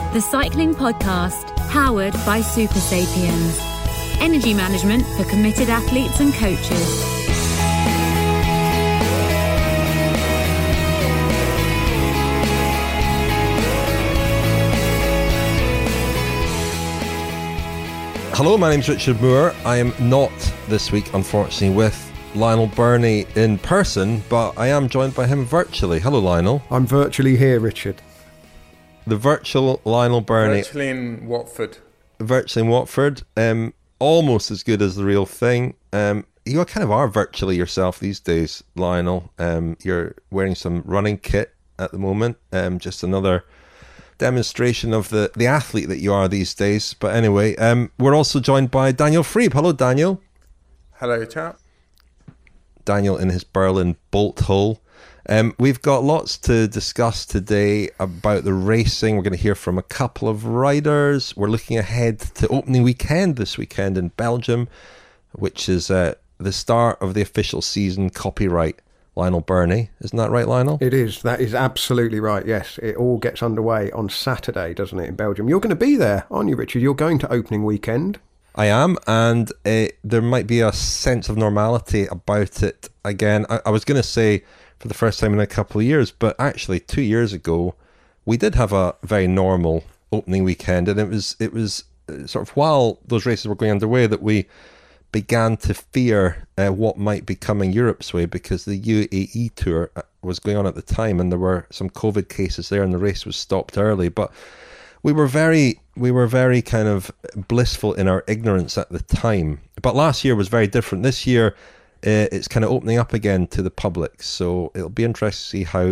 the cycling podcast powered by Super Sapiens. Energy management for committed athletes and coaches. Hello, my name's Richard Moore. I am not this week, unfortunately, with Lionel Birnie in person, but I am joined by him virtually. Hello, Lionel. I'm virtually here, Richard. The virtual Lionel Birnie. Virtually in Watford. Virtually in Watford. Almost as good as the real thing. You kind of are virtually yourself these days, Lionel. You're wearing some running kit at the moment. Just another demonstration of the athlete that you are these days. But anyway, we're also joined by Daniel Friebe. Hello, Daniel. Hello, chap. Daniel in his Berlin bolt hole. We've got lots to discuss today about the racing. We're going to hear from a couple of riders. We're looking ahead to opening weekend this weekend in Belgium, which is the start of the official season. Copyright Lionel Birnie. Isn't that right, Lionel? It is. That is absolutely right, yes. It all gets underway on Saturday, doesn't it, in Belgium? You're going to be there, aren't you, Richard? You're going to opening weekend. I am, and there might be a sense of normality about it again. I was going to say for the first time in a couple of years, but actually 2 years ago, we did have a very normal opening weekend, and it was sort of while those races were going underway that we began to fear what might be coming Europe's way, because the UAE tour was going on at the time and there were some COVID cases there and the race was stopped early. But we were very kind of blissful in our ignorance at the time. But last year was very different. This year it's kind of opening up again to the public, so it'll be interesting to see how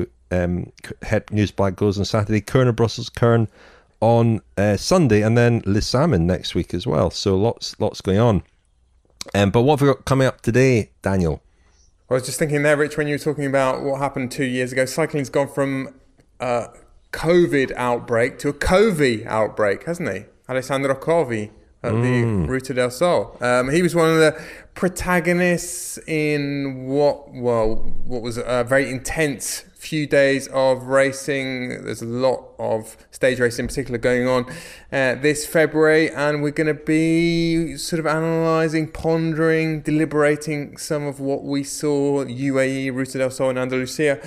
Het Nieuwsblad goes on Saturday, Kuurne Brussels Kuurne on Sunday, and then Les Salmon next week as well. So lots going on. But what have we got coming up today, Daniel? I was just thinking there, Rich, when you were talking about what happened 2 years ago, cycling's gone from a COVID outbreak to a Covi outbreak, hasn't he? Alessandro Covi at the Ruta del Sol. He was one of the protagonists in what was a very intense few days of racing. There's a lot of stage racing in particular going on this February, and we're going to be sort of analysing, pondering, deliberating some of what we saw: UAE, Ruta del Sol in Andalusia,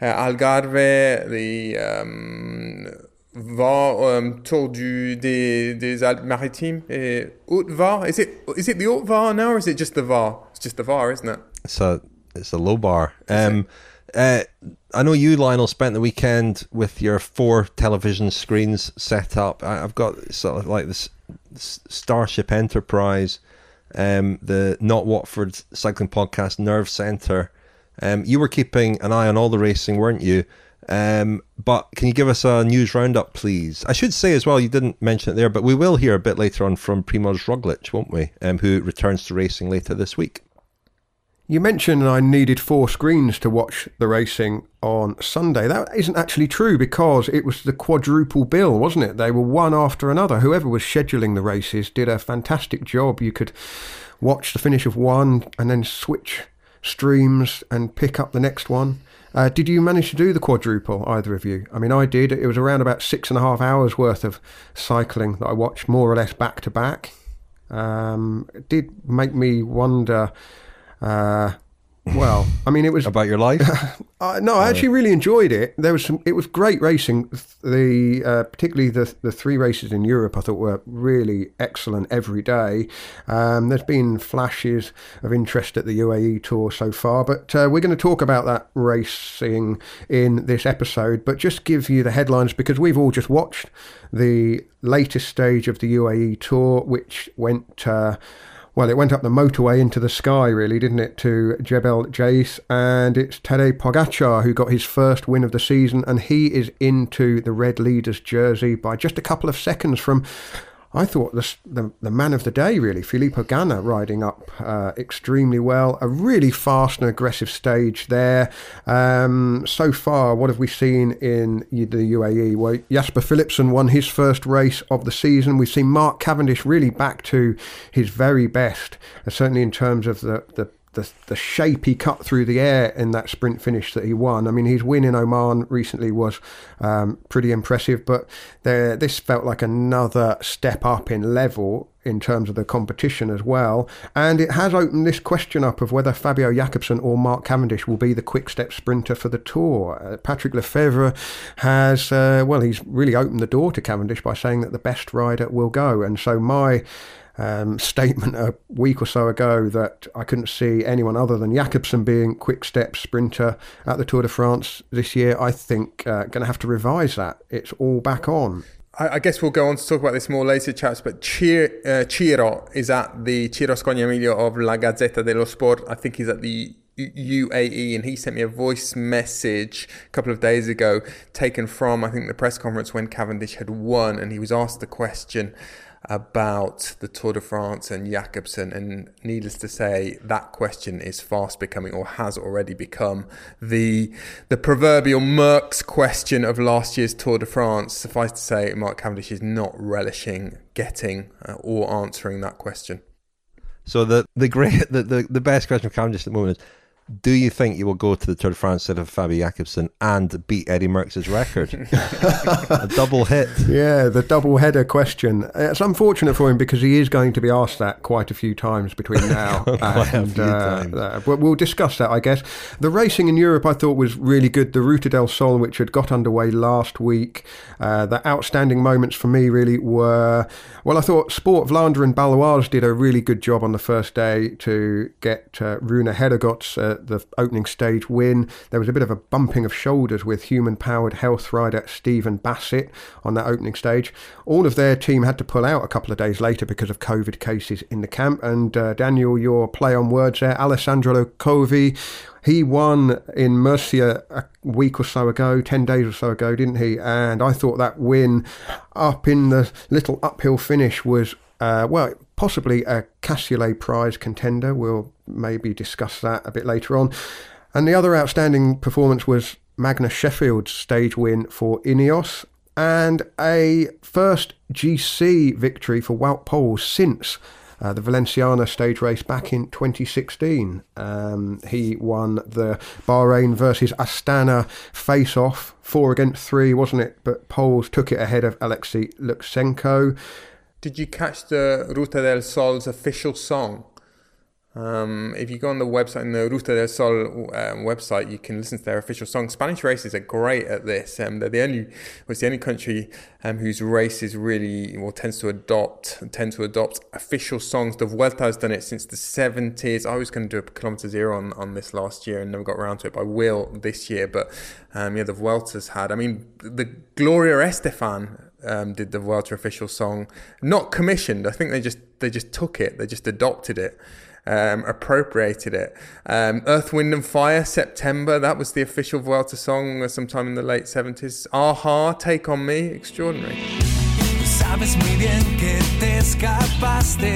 Algarve, the Tour des Alpes-Maritimes, Haute-Var. Is it the Haute-Var now, or is it just the Var? It's just the Var, isn't it? It's a low bar. I know you, Lionel, spent the weekend with your 4 television screens set up. I've got sort of like this Starship Enterprise, the Not Watford Cycling Podcast Nerve Centre. You were keeping an eye on all the racing, weren't you? But can you give us a news roundup, please? I should say as well, you didn't mention it there, but we will hear a bit later on from Primož Roglič, won't we? Who returns to racing later this week. You mentioned I needed 4 screens to watch the racing on Sunday. That isn't actually true, because it was the quadruple bill, wasn't it? They were one after another. Whoever was scheduling the races did a fantastic job. You could watch the finish of one and then switch streams and pick up the next one. Did you manage to do the quadruple, either of you? I mean, I did. It was around about 6.5 hours worth of cycling that I watched more or less back to back. It did make me wonder. Well, I mean, it was about your life. No, I actually really enjoyed it. It was great racing. Particularly the 3 races in Europe, I thought were really excellent every day. There's been flashes of interest at the UAE Tour so far, but we're going to talk about that racing in this episode. But just give you the headlines, because we've all just watched the latest stage of the UAE Tour, which went. Well, it went up the motorway into the sky, really, didn't it, to Jebel Jais, and it's Tadej Pogačar who got his first win of the season, and he is into the Red Leaders jersey by just a couple of seconds from, I thought, the man of the day, really, Filippo Ganna, riding up extremely well. A really fast and aggressive stage there. So far, what have we seen in the UAE? Well, Jasper Philipsen won his first race of the season. We've seen Mark Cavendish really back to his very best, certainly in terms of the the shape he cut through the air in that sprint finish that he won. I mean, his win in Oman recently was pretty impressive, but this felt like another step up in level in terms of the competition as well. And it has opened this question up of whether Fabio Jakobsen or Mark Cavendish will be the quick-step sprinter for the Tour. Patrick Lefevere has, he's really opened the door to Cavendish by saying that the best rider will go. And so my statement a week or so ago that I couldn't see anyone other than Jakobsen being quick-step sprinter at the Tour de France this year, I think going to have to revise that. It's all back on. I guess we'll go on to talk about this more later, chaps, but Ciro is at the Ciro Scognamiglio of La Gazzetta dello Sport. I think he's at the UAE, and he sent me a voice message a couple of days ago taken from, I think, the press conference when Cavendish had won, and he was asked the question about the Tour de France and Jakobsen, and needless to say, that question is fast becoming, or has already become, the proverbial Merckx question of last year's Tour de France. Suffice to say, Mark Cavendish is not relishing getting or answering that question. So the best question of Cavendish at the moment is, do you think you will go to the Tour de France instead of Fabio Jakobsen and beat Eddie Merckx's record? A double hit. Yeah, the double header question. It's unfortunate for him because he is going to be asked that quite a few times between now and but we'll discuss that, I guess. The racing in Europe I thought was really good. The Ruta del Sol, which had got underway last week, the outstanding moments for me really were, I thought Sport Vlaanderen and Baloise did a really good job on the first day to get Rune Hedegaard's the opening stage win. There was a bit of a bumping of shoulders with human-powered health rider Stephen Bassett on that opening stage. All of their team had to pull out a couple of days later because of COVID cases in the camp. And Daniel, your play on words there, Alessandro Covi, he won in Murcia a week or so ago, 10 days or so ago, didn't he? And I thought that win up in the little uphill finish was possibly a Cassielet Prize contender. We'll maybe discuss that a bit later on. And the other outstanding performance was Magnus Sheffield's stage win for Ineos, and a first GC victory for Wout Poels since the Valenciana stage race back in 2016. He won the Bahrain versus Astana face-off, 4 against 3, wasn't it? But Poels took it ahead of Alexei Lukashenko. Did you catch the Ruta del Sol's official song? If you go on the website, in the Ruta del Sol website, you can listen to their official song. Spanish races are great at this. They're the only country whose races really tends to adopt official songs. The Vuelta has done it since the 70s. I was going to do a Kilometer Zero on this last year and never got around to it, but I will this year. But the Vuelta's had. I mean, the Gloria Estefan did the Vuelta official song, not commissioned. I think they just took it. They just adopted it. Appropriated it. Earth, Wind and Fire, September, that was the official Vuelta song sometime in the late 70s. Aha, Take On Me, extraordinary. Sabes muy bien que te escapaste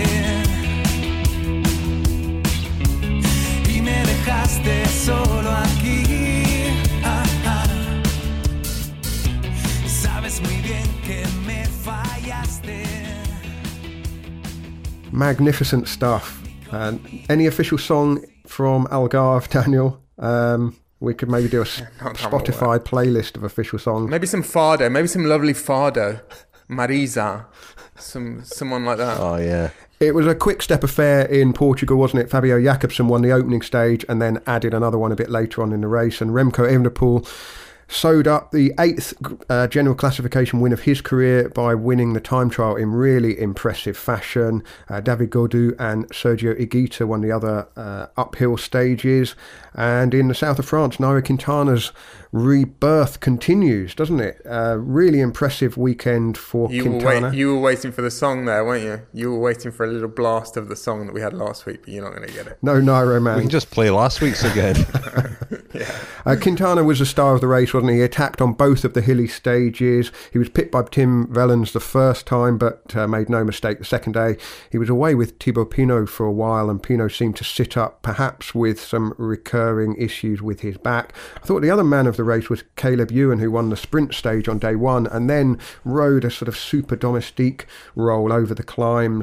y me dejaste solo aquí. Sabes muy bien que me fallaste. Magnificent stuff. Any official song from Algarve, Daniel? We could maybe do a Spotify playlist of official songs. Maybe some Fado, maybe some lovely Fado, Marisa, someone like that. Oh yeah. It was a quick-step affair in Portugal, wasn't it? Fabio Jakobsen won the opening stage and then added another one a bit later on in the race, and Remco Evenepoel sewed up the 8th general classification win of his career by winning the time trial in really impressive fashion. David Gaudu and Sergio Higuita won the other uphill stages. And in the south of France, Nairo Quintana's rebirth continues, doesn't it? Really impressive weekend for Quintana. You were waiting for the song there, weren't you? You were waiting for a little blast of the song that we had last week, but you're not going to get it. No Nairo, man. We can just play last week's again. Yeah. Quintana was the star of the race, wasn't he? He attacked on both of the hilly stages. He was pipped by Tim Wellens the first time, but made no mistake the second day. He was away with Thibaut Pinot for a while, and Pinot seemed to sit up, perhaps with some recurring issues with his back. I thought the other man of the race was Caleb Ewan, who won the sprint stage on day one and then rode a sort of super domestique roll over the climbs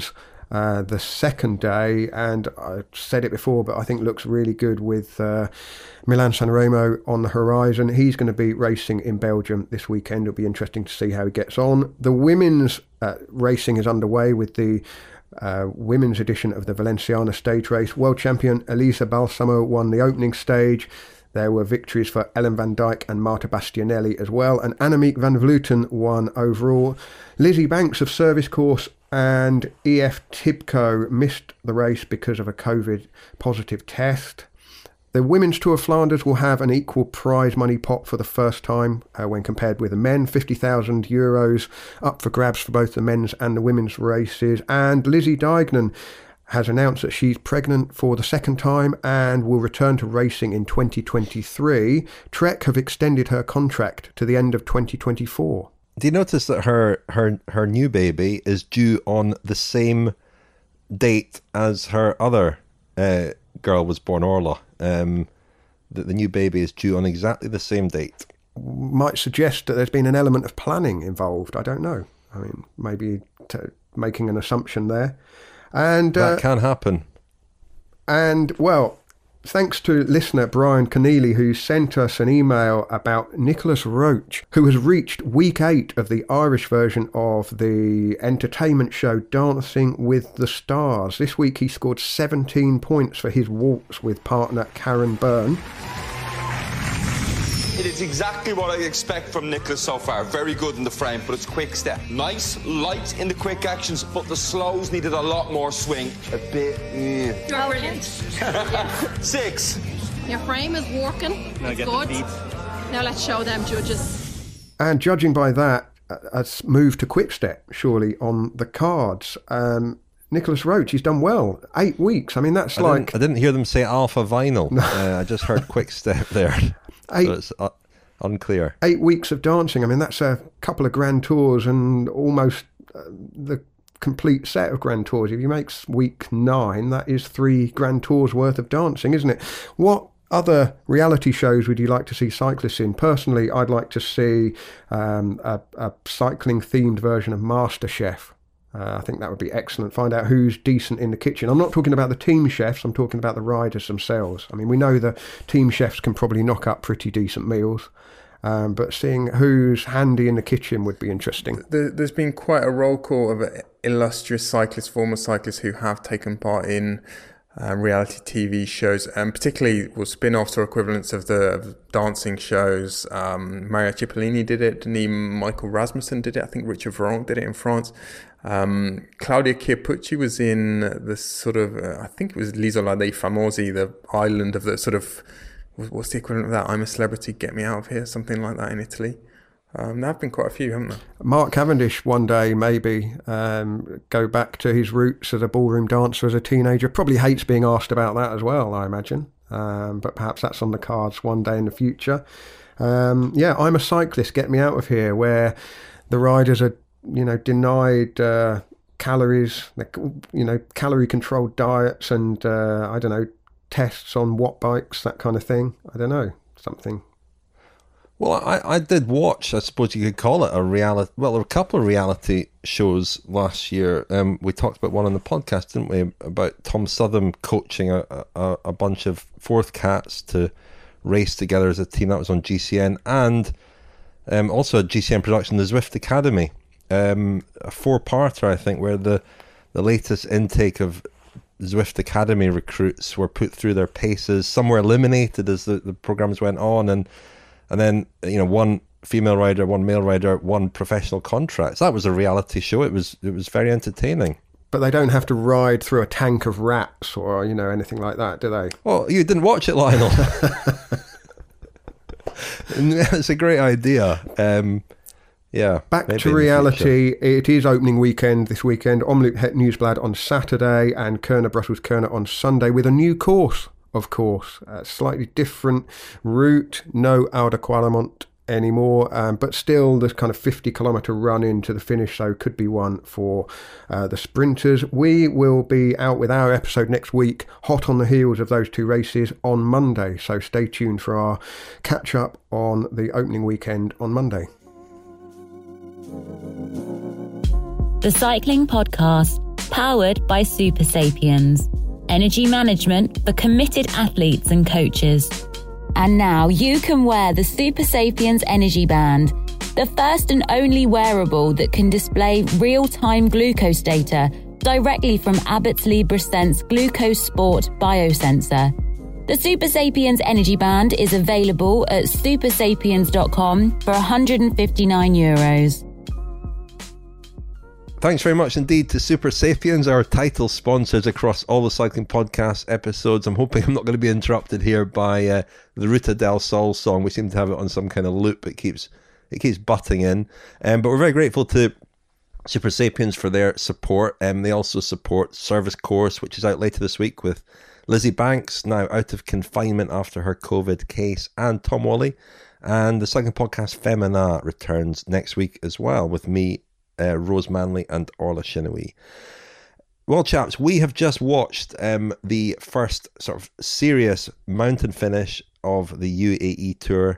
the second day, and I said it before, but I think looks really good with Milan Sanremo on the horizon. He's going to be racing in Belgium this weekend. It'll be interesting to see how he gets on. The women's racing is underway with the women's edition of the Valenciana stage race. World champion Elisa Balsamo won the opening stage. There were victories for Ellen van Dijk and Marta Bastianelli as well, and Annemiek van Vleuten won overall. Lizzie Banks of Service Course and EF Tibco missed the race because of a COVID positive test. The Women's Tour of Flanders will have an equal prize money pot for the first time when compared with the men. €50,000 up for grabs for both the men's and the women's races. And Lizzie Deignan has announced that she's pregnant for the second time and will return to racing in 2023. Trek have extended her contract to the end of 2024. Do you notice that her new baby is due on the same date as her other girl was born, Orla? The new baby is due on exactly the same date. Might suggest that there's been an element of planning involved. I don't know. I mean, maybe making an assumption there. And that can happen. And, well, thanks to listener Brian Keneally, who sent us an email about Nicholas Roach, who has reached week 8 of the Irish version of the entertainment show Dancing with the Stars. This week he scored 17 points for his waltz with partner Karen Byrne. It is exactly what I expect from Nicholas so far. Very good in the frame, but it's quick step. Nice, light in the quick actions, but the slows needed a lot more swing. A bit... You're brilliant. 6. Your frame is working. It's good. Now let's show them, judges. And judging by that, a move to quick step, surely, on the cards. Nicholas Roach, he's done well. 8 weeks. I mean, that's I didn't hear them say alpha vinyl. I just heard quick step there. So it's unclear. 8 weeks of dancing. I mean, that's a couple of Grand Tours and almost the complete set of Grand Tours. If you make week 9, that is 3 Grand Tours worth of dancing, isn't it? What other reality shows would you like to see cyclists in? Personally, I'd like to see a cycling-themed version of MasterChef. I think that would be excellent. Find out who's decent in the kitchen. I'm not talking about the team chefs, I'm talking about the riders themselves. I mean, we know the team chefs can probably knock up pretty decent meals, but seeing who's handy in the kitchen would be interesting. There's been quite a roll call of illustrious cyclists, former cyclists who have taken part in reality TV shows, and particularly spin-offs or equivalents of the dancing shows. Mario Cipollini did it, didn't he? Michael Rasmussen did it. I think Richard Virenque did it in France. Claudia Chiappucci was in the sort of, I think it was l'Isola dei Famosi, the island of the sort of, what's the equivalent of that? I'm a Celebrity, Get Me Out of Here, something like that in Italy. There have been quite a few, haven't there? Mark Cavendish one day maybe go back to his roots as a ballroom dancer as a teenager. Probably hates being asked about that as well, I imagine. But perhaps that's on the cards one day in the future. I'm a Cyclist, Get Me Out of Here, where the riders are, denied calories, calorie controlled diets and, tests on watt bikes, that kind of thing. I don't know, something. Well, I did watch, I suppose you could call it a reality. Well, there were a couple of reality shows last year. We talked about one on the podcast, didn't we? About Tom Southam coaching a bunch of fourth cats to race together as a team. That was on GCN. And also a GCN production, the Zwift Academy. A 4-parter, I think, where the latest intake of Zwift Academy recruits were put through their paces. Some were eliminated as the programs went on, and then one female rider, one male rider, one professional contract. So that was a reality show. It was very entertaining. But they don't have to ride through a tank of rats or anything like that, do they? Well, you didn't watch it, Lionel. It's a great idea. Back to reality. It is opening weekend this weekend. Omloop Het Nieuwsblad on Saturday and Kuurne Brussels Kuurne on Sunday with a new course, of course. A slightly different route. No Oude Kwaremont anymore, but still this kind of 50-kilometre run into the finish, so could be one for the sprinters. We will be out with our episode next week, hot on the heels of those 2 races on Monday. So stay tuned for our catch-up on the opening weekend on Monday. The Cycling Podcast, powered by Super Sapiens. Energy management for committed athletes and coaches. And now you can wear the Super Sapiens Energy Band, the first and only wearable that can display real-time glucose data directly from Abbott's LibreSense Glucose Sport biosensor. The Super Sapiens Energy Band is available at supersapiens.com for €159. Thanks very much indeed to Super Sapiens, our title sponsors across all the Cycling Podcast episodes. I'm hoping I'm not going to be interrupted here by the Ruta del Sol song. We seem to have it on some kind of loop. It keeps butting in. But we're very grateful to Super Sapiens for their support. They also support Service Course, which is out later this week with Lizzie Banks, now out of confinement after her COVID case, and Tom Wally. And the Cycling Podcast Femina returns next week as well with me, Rose Manley and Orla Shinawee. Well, chaps, we have just watched the first sort of serious mountain finish of the UAE Tour.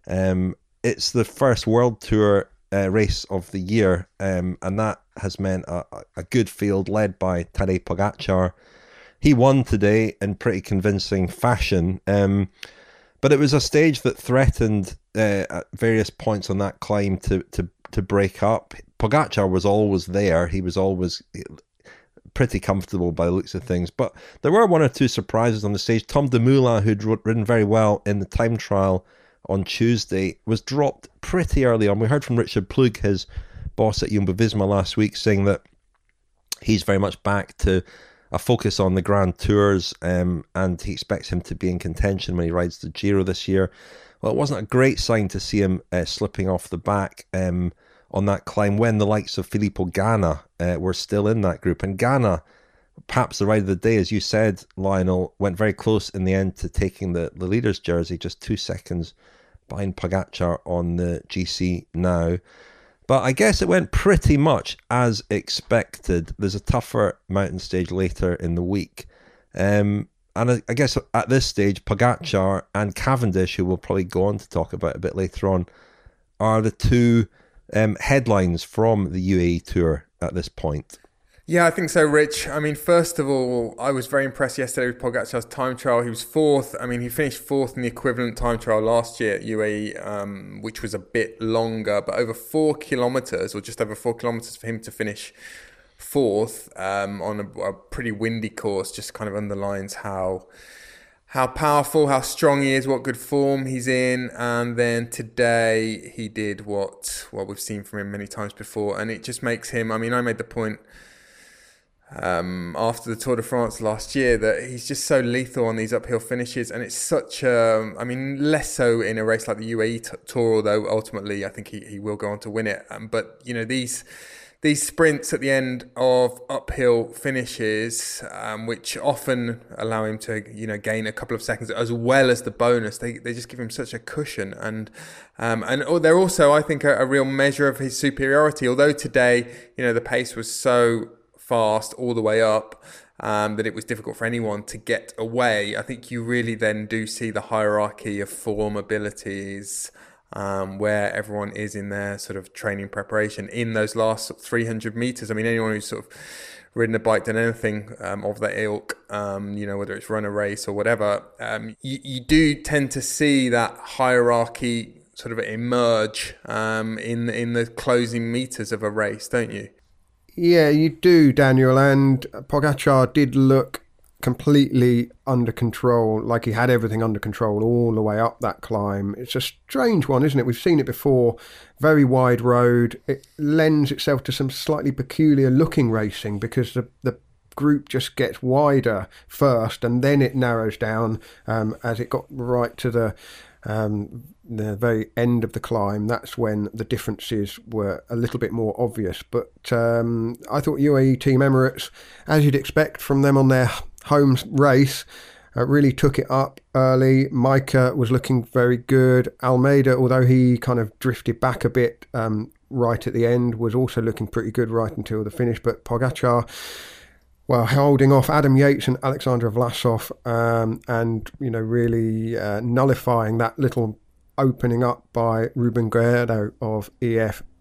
It's the first World Tour race of the year, and that has meant a good field led by Tadej Pogačar. He won today in pretty convincing fashion, but it was a stage that threatened at various points on that climb to break up. Pogačar was always there. He was always pretty comfortable by the looks of things. But there were one or two surprises on the stage. Tom Dumoulin, who'd ridden very well in the time trial on Tuesday, was dropped pretty early on. We heard from Richard Plug, his boss at Jumbo-Visma last week, saying that he's very much back to a focus on the Grand Tours, and he expects him to be in contention when he rides the Giro this year. Well, it wasn't a great sign to see him slipping off the back on that climb when the likes of Filippo Ganna were still in that group. And Ganna, perhaps the ride of the day, as you said, Lionel, went very close in the end to taking the leader's jersey, just 2 seconds behind Pogačar on the GC now. But I guess it went pretty much as expected. There's a tougher mountain stage later in the week. And I guess at this stage, Pogačar and Cavendish, who we'll probably go on to talk about a bit later on, are the two headlines from the UAE Tour at this point. Yeah, I think so, Rich. I mean, first of all, I was very impressed yesterday with Pogačar's time trial. He was fourth. I mean, he finished fourth in the equivalent time trial last year at UAE, which was a bit longer, but over 4 kilometres, or just over 4 kilometres for him to finish fourth on a pretty windy course just kind of underlines how powerful, how strong he is, what good form he's in. And then today he did what we've seen from him many times before, and it just makes him, I mean, I made the point after the Tour de France last year that he's just so lethal on these uphill finishes, and it's such I mean, less so in a race like the UAE Tour, although ultimately I think he will go on to win it. But you know, these sprints at the end of uphill finishes, which often allow him to, you know, gain a couple of seconds as well as the bonus, they just give him such a cushion, and they're also, I think, a real measure of his superiority. Although today, you know, the pace was so fast all the way up that it was difficult for anyone to get away. I think you really then do see the hierarchy of form, abilities, where everyone is in their sort of training preparation in those last 300 meters. I mean, anyone who's sort of ridden a bike, done anything of that ilk, you know, whether it's run a race or whatever, you do tend to see that hierarchy sort of emerge in the closing meters of a race, don't you? Yeah, you do, Daniel, and Pogačar did look completely under control, like he had everything under control all the way up that climb. It's a strange one, isn't it? We've seen it before. Very wide road. It lends itself to some slightly peculiar looking racing because the group just gets wider first and then it narrows down as it got right to the very end of the climb. That's when the differences were a little bit more obvious. But I thought UAE Team Emirates, as you'd expect from them on their home race, really took it up early. Micah was looking very good. Almeida, although he kind of drifted back a bit right at the end, was also looking pretty good right until the finish. But Pogačar, well, holding off Adam Yates and Alexander Vlasov, and, you know, really nullifying that little opening up by Ruben Guerrero of EF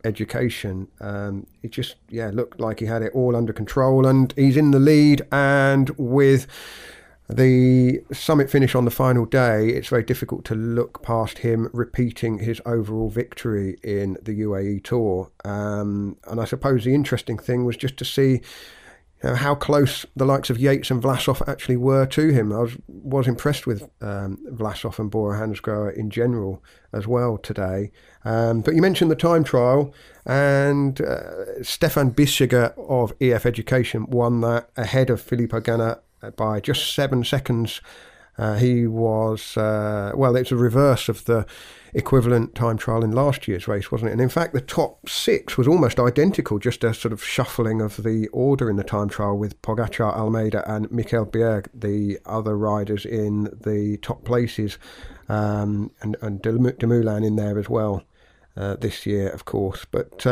Education. It just looked like he had it all under control, and he's in the lead. And with the summit finish on the final day, it's very difficult to look past him repeating his overall victory in the UAE Tour. And I suppose the interesting thing was just to see how close the likes of Yates and Vlasov actually were to him. I was impressed with Vlasov and Bora Hansgrohe in general as well today. But you mentioned the time trial, and Stefan Bissiger of EF Education won that ahead of Filippo Ganna by just 7 seconds. He was, it's a reverse of the equivalent time trial in last year's race, wasn't it? And in fact, the top 6 was almost identical, just a sort of shuffling of the order in the time trial, with Pogacar, Almeida and Michael Bjerg, the other riders, in the top places, and Dumoulin in there as well this year, of course. But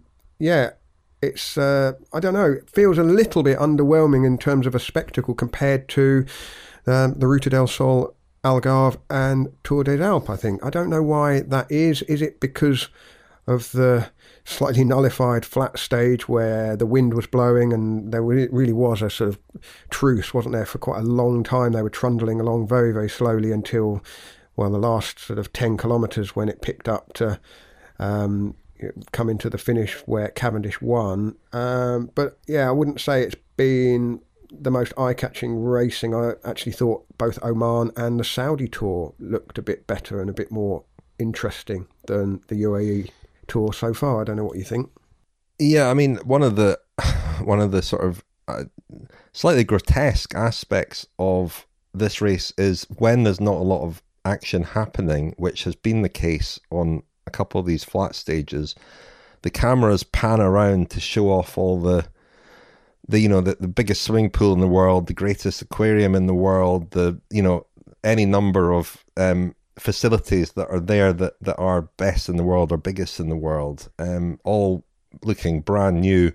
it's, I don't know, it feels a little bit underwhelming in terms of a spectacle compared to the Ruta del Sol, Algarve and Tour des Alpes, I think. I don't know why that is. Is it because of the slightly nullified flat stage where the wind was blowing and there really was a sort of truce, wasn't there, for quite a long time? They were trundling along very, very slowly until, the last sort of 10 kilometres, when it picked up to come into the finish where Cavendish won. But I wouldn't say it's been the most eye-catching racing. I actually thought both Oman and the Saudi Tour looked a bit better and a bit more interesting than the UAE Tour so far. I don't know what you think. Yeah, I mean, one of the sort of slightly grotesque aspects of this race is when there's not a lot of action happening, which has been the case on a couple of these flat stages, the cameras pan around to show off all the biggest swimming pool in the world, the greatest aquarium in the world, any number of facilities that are there that are best in the world or biggest in the world, all looking brand new.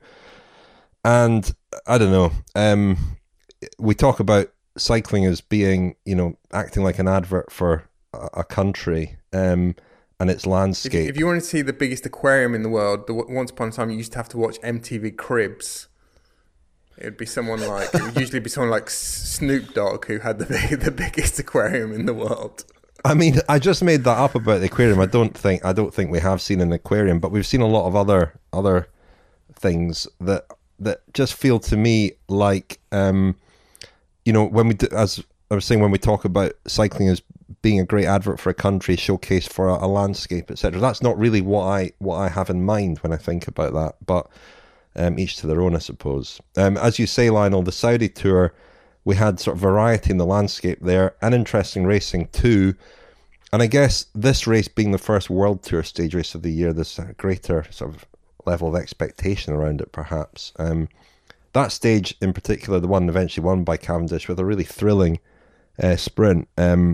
And I don't know, we talk about cycling as being, acting like an advert for a country and its landscape. If you want to see the biggest aquarium in the world, once upon a time you used to have to watch MTV Cribs. It would usually be someone like Snoop Dogg who had the biggest aquarium in the world. I mean, I just made that up about the aquarium. I don't think we have seen an aquarium, but we've seen a lot of other things that just feel to me like, when we do, as I was saying, when we talk about cycling as being a great advert for a country, showcase for a landscape, etc. That's not really what I have in mind when I think about that, but. Each to their own, I suppose. As you say, Lionel, the Saudi Tour, we had sort of variety in the landscape there, and interesting racing too. And I guess this race being the first World Tour stage race of the year, there's a greater sort of level of expectation around it, perhaps. That stage in particular, the one eventually won by Cavendish with a really thrilling sprint.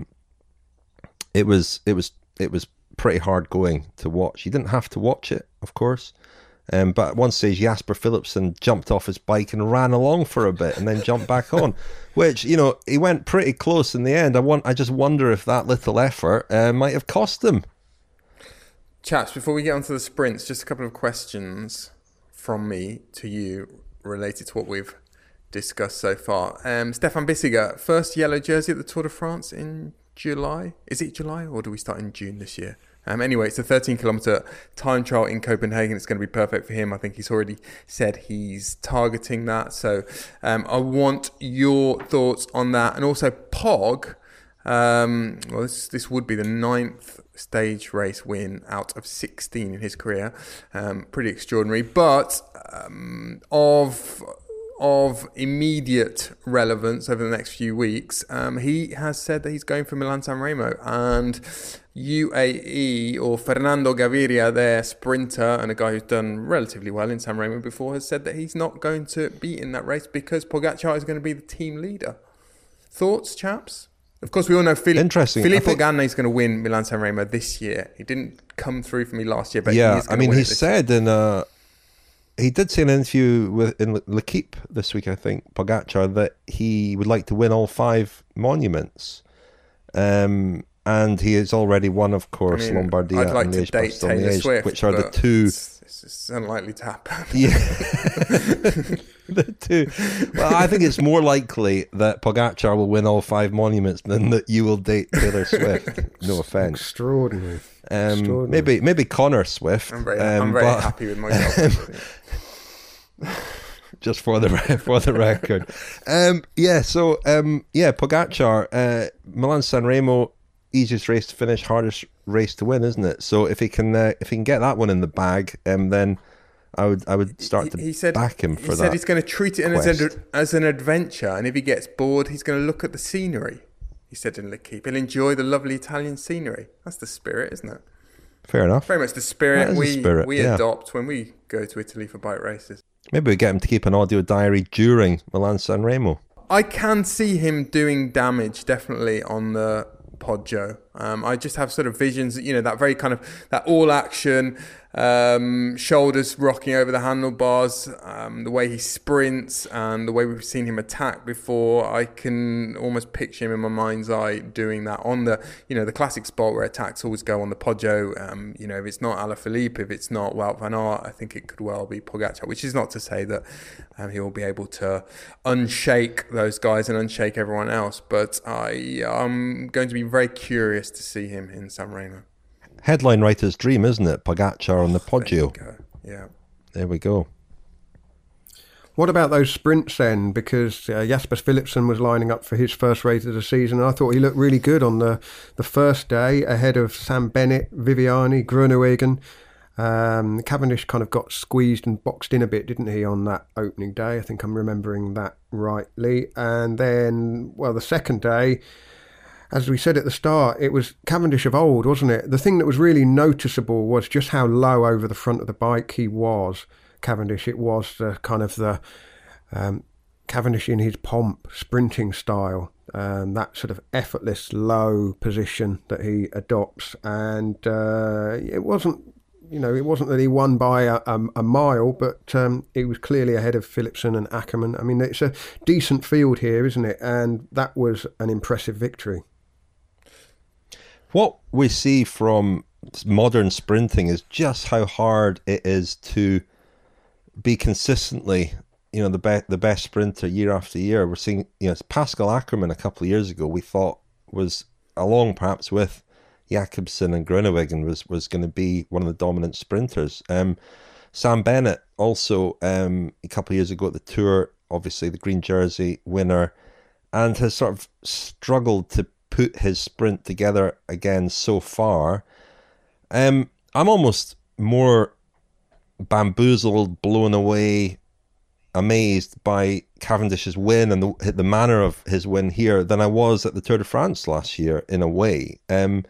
It was pretty hard going to watch. You didn't have to watch it, of course. But at one stage, Jasper Philipsen jumped off his bike and ran along for a bit and then jumped back on, which, he went pretty close in the end. I just wonder if that little effort might have cost him. Chaps, before we get onto the sprints, just a couple of questions from me to you related to what we've discussed so far. Stefan Bissiger, first yellow jersey at the Tour de France in July. Is it July or do we start in June this year? Anyway, it's a 13-kilometre time trial in Copenhagen. It's going to be perfect for him. I think he's already said he's targeting that. So I want your thoughts on that. And also Pog, this would be the 9th stage race win out of 16 in his career. Pretty extraordinary. But of immediate relevance over the next few weeks, he has said that he's going for Milan-San Remo, and UAE, or Fernando Gaviria, their sprinter and a guy who's done relatively well in San Remo before, has said that he's not going to be in that race because Pogacar is going to be the team leader. Thoughts, chaps? Of course, we all know Filippo Ganna is going to win Milan-San Remo this year. He didn't come through for me last year, but he is going to win it this year. He did say in an interview in L'Equipe this week, I think, Pogacar, that he would like to win all 5 monuments. And he has already won, of course, Lombardia I'd like and to date Taylor Swift, which are the two It's unlikely to happen. Yeah. The two. Well, I think it's more likely that Pogacar will win all 5 monuments than that you will date Taylor Swift. No offence. Extraordinary. Maybe Connor Swift. I'm very happy with myself. Just for the record. Pogacar, Milan San Remo, easiest race to finish, hardest race to win, isn't it? So if he can get that one in the bag, then I would start to back him for that. He said he's going to treat it as an adventure, and if he gets bored, he's going to look at the scenery. He said in L'Equipe, he'll enjoy the lovely Italian scenery. That's the spirit, isn't it? Fair enough. Very much the spirit we adopt when we go to Italy for bike races. Maybe we get him to keep an audio diary during Milan San Remo. I can see him doing damage, definitely, on the Poggio. I just have sort of visions, that very kind of, that all action, shoulders rocking over the handlebars, the way he sprints and the way we've seen him attack before. I can almost picture him in my mind's eye doing that on the, the classic spot where attacks always go on the Poggio. If it's not Alaphilippe, if it's not Wout van Aert, I think it could well be Pogacar, which is not to say that he'll be able to unshake those guys and unshake everyone else. But I am going to be very curious to see him in San Remo. Headline writer's dream, isn't it? Pogacar on the Poggio. Yeah. There we go. What about those sprints then? Because Jasper Philipsen was lining up for his first race of the season. I thought he looked really good on the first day, ahead of Sam Bennett, Viviani, Groenewegen. Cavendish kind of got squeezed and boxed in a bit, didn't he, on that opening day? I think I'm remembering that rightly. And then, the second day, as we said at the start, it was Cavendish of old, wasn't it? The thing that was really noticeable was just how low over the front of the bike he was, Cavendish. It was the kind of the Cavendish in his pomp, sprinting style, that sort of effortless low position that he adopts. And it wasn't that he won by a mile, but he was clearly ahead of Philipsen and Ackermann. I mean, it's a decent field here, isn't it? And that was an impressive victory. What we see from modern sprinting is just how hard it is to be consistently, the best sprinter year after year. We're seeing, Pascal Ackermann a couple of years ago, we thought was, along perhaps with Jakobsen and Groenewegen, was going to be one of the dominant sprinters. Sam Bennett also, a couple of years ago at the Tour, obviously the green jersey winner, and has sort of struggled to put his sprint together again so far. I'm almost more bamboozled, blown away, amazed by Cavendish's win and the manner of his win here than I was at the Tour de France last year, in a way.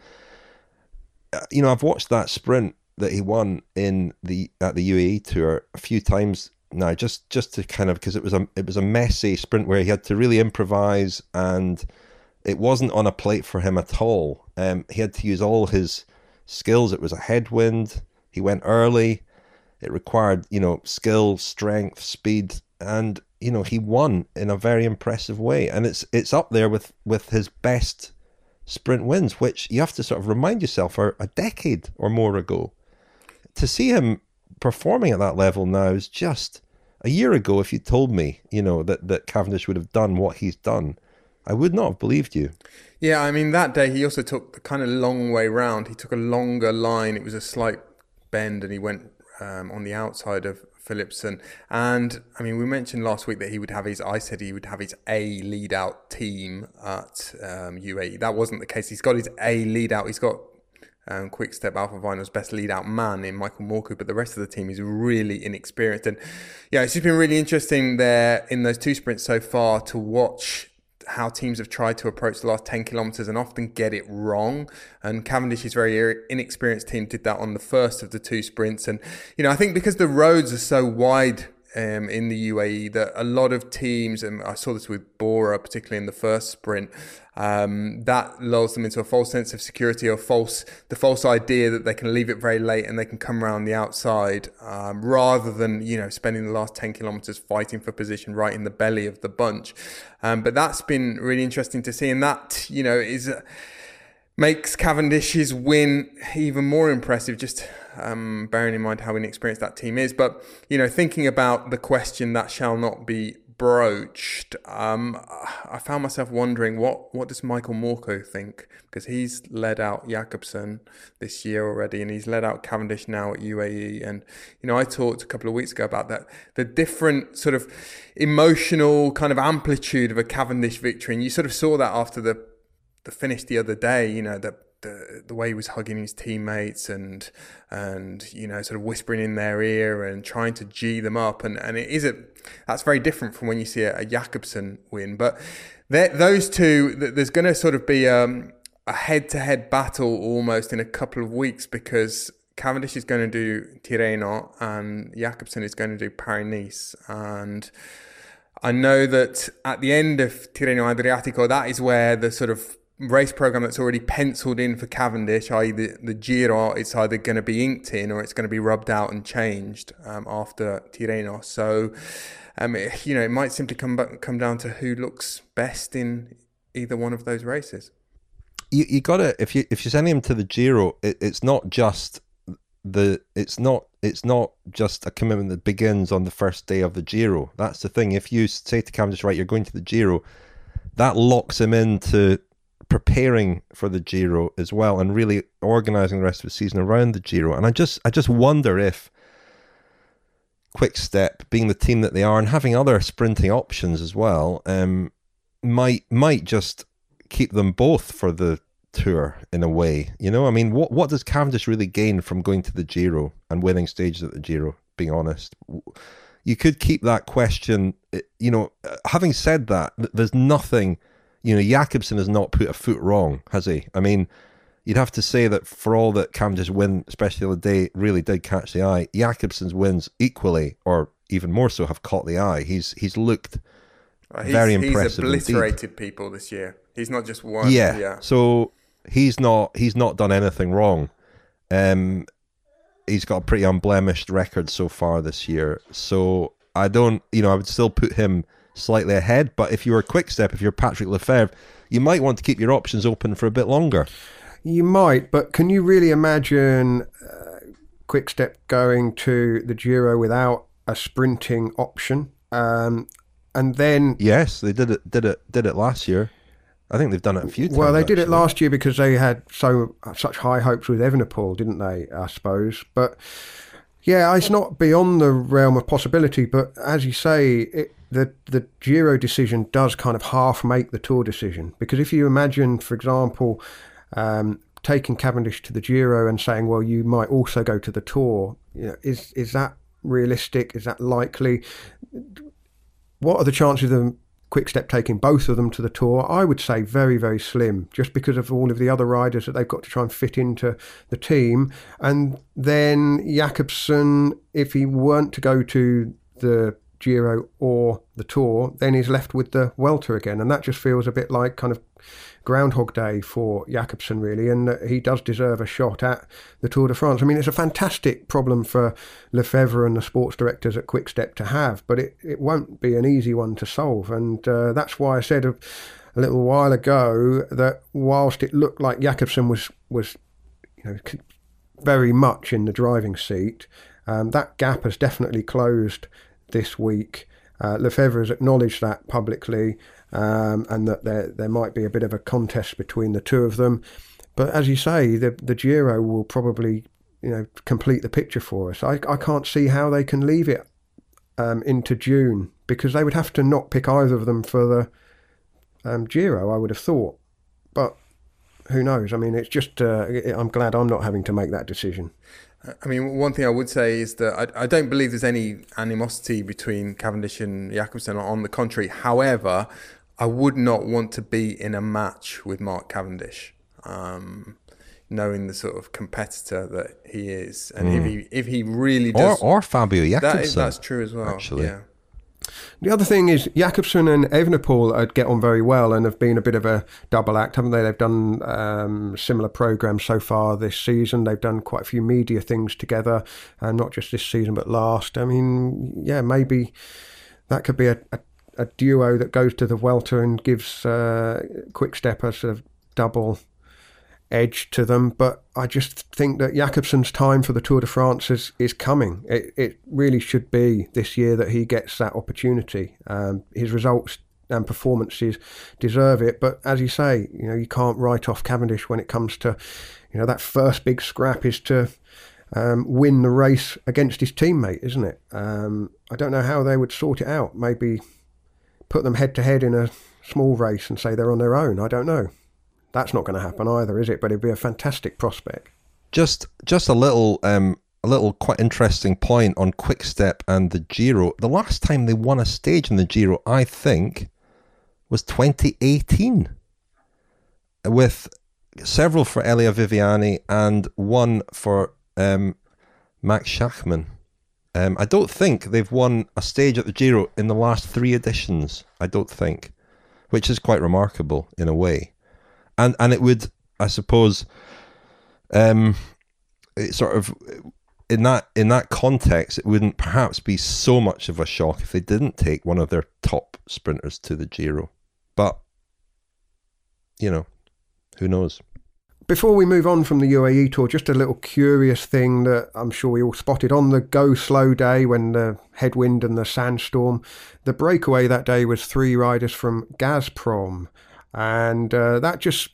I've watched that sprint that he won at the UAE Tour a few times now, just to kind of, because it was a messy sprint where he had to really improvise, and it wasn't on a plate for him at all. He had to use all his skills. It was a headwind. He went early. It required, skill, strength, speed, and he won in a very impressive way. And it's up there with his best sprint wins, which you have to sort of remind yourself are a decade or more ago. To see him performing at that level now is just a year ago. If you told me, that Cavendish would have done what he's done, I would not have believed you. Yeah, I mean, that day he also took the kind of long way round. He took a longer line. It was a slight bend, and he went on the outside of Philipsen. And I mean, we mentioned last week that he would have his A lead out team at UAE. That wasn't the case. He's got his A lead out. He's got Quick Step Alpha Vinyls best lead out man in Michael Morku, but the rest of the team is really inexperienced. And yeah, it's just been really interesting there in those two sprints so far to watch how teams have tried to approach the last 10 kilometres and often get it wrong. And Cavendish's very inexperienced team did that on the first of the two sprints. And, I think because the roads are so wide in the UAE, that a lot of teams, and I saw this with Bora, particularly in the first sprint, that lulls them into a false sense of security, or the false idea that they can leave it very late and they can come around the outside, rather than, spending the last 10 kilometres fighting for position right in the belly of the bunch. But that's been really interesting to see. And that, is makes Cavendish's win even more impressive, just bearing in mind how inexperienced that team is. But, thinking about the question that shall not be broached, I found myself wondering, what does Michael Morko think? Because he's led out Jakobsen this year already, and he's led out Cavendish now at UAE. And, I talked a couple of weeks ago about that, the different sort of emotional kind of amplitude of a Cavendish victory. And you sort of saw that after the finish the other day, the way he was hugging his teammates and sort of whispering in their ear and trying to G them up, and that's very different from when you see a Jakobsen win. But those two, there's going to sort of be a head-to-head battle almost in a couple of weeks, because Cavendish is going to do Tirreno and Jakobsen is going to do Paris-Nice. And I know that at the end of Tirreno Adriatico, that is where the sort of race program that's already penciled in for Cavendish, i.e. the Giro, it's either going to be inked in or it's going to be rubbed out and changed after Tirreno. So, it might simply come down to who looks best in either one of those races. You got to, if you're sending him to the Giro, it's not just a commitment that begins on the first day of the Giro. That's the thing. If you say to Cavendish, right, you're going to the Giro, that locks him into preparing for the Giro as well, and really organising the rest of the season around the Giro. And I just wonder if Quick-Step, being the team that they are and having other sprinting options as well, might just keep them both for the Tour in a way. What does Cavendish really gain from going to the Giro and winning stages at the Giro, being honest? You could keep that question, having said that, there's nothing. Jakobsen has not put a foot wrong, has he? You'd have to say that for all that Cavendish win, especially the other day, really did catch the eye, Jakobsen's wins equally, or even more so, have caught the eye. He's looked very impressive. He's obliterated indeed. People this year. He's not just won. Yeah. So he's not done anything wrong. He's got a pretty unblemished record so far this year. So I would still put him slightly ahead, but if you're Quick-Step, if you're Patrick Lefevere, you might want to keep your options open for a bit longer. You might, but can you really imagine Quick-Step going to the Giro without a sprinting option? And then yes, they did it last year. I think they've done it a few times. Well, they did it last year because they had such high hopes with Evenepoel, didn't they? I suppose, but yeah, it's not beyond the realm of possibility. But as you say, the Giro decision does kind of half make the Tour decision, because if you imagine, for example, taking Cavendish to the Giro and saying, well, you might also go to the Tour, is that realistic? Is that likely? What are the chances of Quick-Step taking both of them to the Tour? I would say very, very slim, just because of all of the other riders that they've got to try and fit into the team. And then Jakobsen, if he weren't to go to the Giro or the Tour, then he's left with the Welter again, and that just feels a bit like kind of Groundhog Day for Jakobsen, really, and he does deserve a shot at the Tour de France. It's a fantastic problem for Lefevere and the sports directors at Quick-Step to have, but it won't be an easy one to solve, and that's why I said a little while ago that whilst it looked like Jakobsen was very much in the driving seat, that gap has definitely closed this week. Lefevere has acknowledged that publicly, and that there might be a bit of a contest between the two of them. But as you say, the Giro will probably complete the picture for us. I can't see how they can leave it into June, because they would have to not pick either of them for the Giro, I would have thought. But who knows? It's just I'm glad I'm not having to make that decision. One thing I would say is that I don't believe there's any animosity between Cavendish and Jakobsen. On the contrary, however, I would not want to be in a match with Mark Cavendish, knowing the sort of competitor that he is, and if he really does, or Fabio Jakobsen, that's true as well. Actually, yeah. The other thing is Jakobsen and Evenepoel get on very well and have been a bit of a double act, haven't they? They've done similar programmes so far this season. They've done quite a few media things together, not just this season but last. Maybe that could be a duo that goes to the Welter and gives Quick-Step a sort of double edge to them, but I just think that Jakobsen's time for the Tour de France is coming. It really should be this year that he gets that opportunity. His results and performances deserve it, but as you say, you can't write off Cavendish when it comes to, that first big scrap is to win the race against his teammate, isn't it? I don't know how they would sort it out. Maybe put them head to head in a small race and say they're on their own. I don't know. That's not going to happen either, is it? But it'd be a fantastic prospect. Just a little quite interesting point on Quick-Step and the Giro. The last time they won a stage in the Giro, I think, was 2018, with several for Elia Viviani and one for Max Schachmann. I don't think they've won a stage at the Giro in the last 3 editions, I don't think, which is quite remarkable in a way. And it would, I suppose, it sort of, in that context, it wouldn't perhaps be so much of a shock if they didn't take one of their top sprinters to the Giro. But, who knows? Before we move on from the UAE Tour, just a little curious thing that I'm sure we all spotted on the go slow day when the headwind and the sandstorm. The breakaway that day was 3 riders from Gazprom. And that just,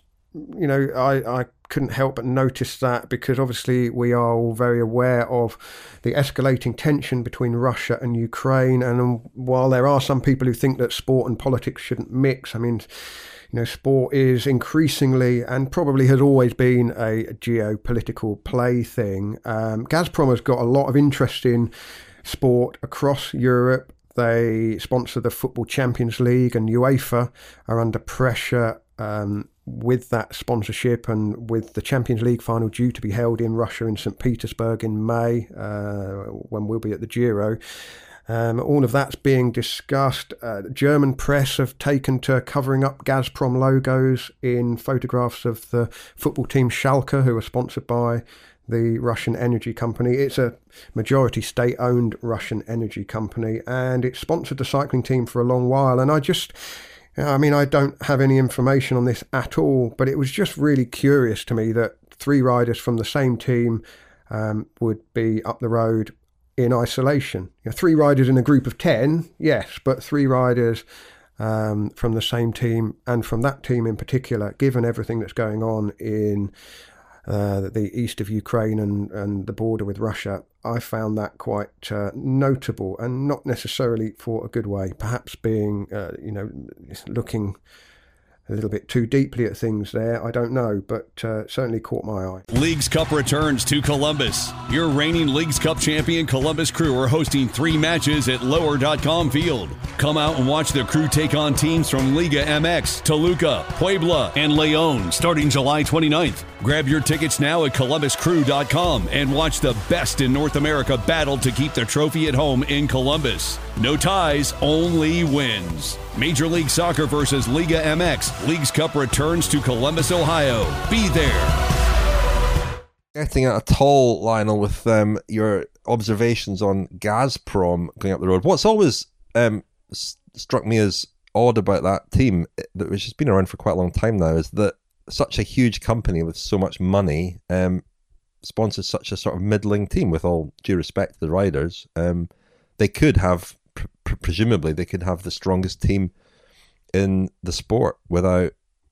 I couldn't help but notice that, because obviously we are all very aware of the escalating tension between Russia and Ukraine. And while there are some people who think that sport and politics shouldn't mix, I mean, sport is increasingly and probably has always been a geopolitical plaything. Gazprom has got a lot of interest in sport across Europe. They sponsor the Football Champions League, and UEFA are under pressure with that sponsorship, and with the Champions League final due to be held in Russia in St. Petersburg in May, when we'll be at the Giro. All of that's being discussed. German press have taken to covering up Gazprom logos in photographs of the football team Schalke, who are sponsored by the Russian energy company. It's a majority state-owned Russian energy company, and it sponsored the cycling team for a long while. And I don't have any information on this at all, but it was just really curious to me that 3 riders from the same team would be up the road in isolation. 3 riders in a group of 10, yes, but 3 riders from the same team, and from that team in particular, given everything that's going on in the east of Ukraine and the border with Russia, I found that quite notable, and not necessarily for a good way. Perhaps being, looking a little bit too deeply at things there, I don't know, but certainly caught my eye. Leagues Cup returns to Columbus. Your reigning Leagues Cup champion Columbus Crew are hosting 3 matches at Lower.com Field. Come out and watch the Crew take on teams from Liga MX, Toluca, Puebla, and León starting July 29th. Grab your tickets now at ColumbusCrew.com and watch the best in North America battle to keep the trophy at home in Columbus. No ties, only wins. Major League Soccer versus Liga MX. Leagues Cup returns to Columbus, Ohio. Be there. Getting at all, Lionel, with your observations on Gazprom going up the road. What's always struck me as odd about that team, which has been around for quite a long time now, is that such a huge company with so much money sponsors such a sort of middling team. With all due respect to the riders, they could have, presumably, they could have the strongest team in the sport without,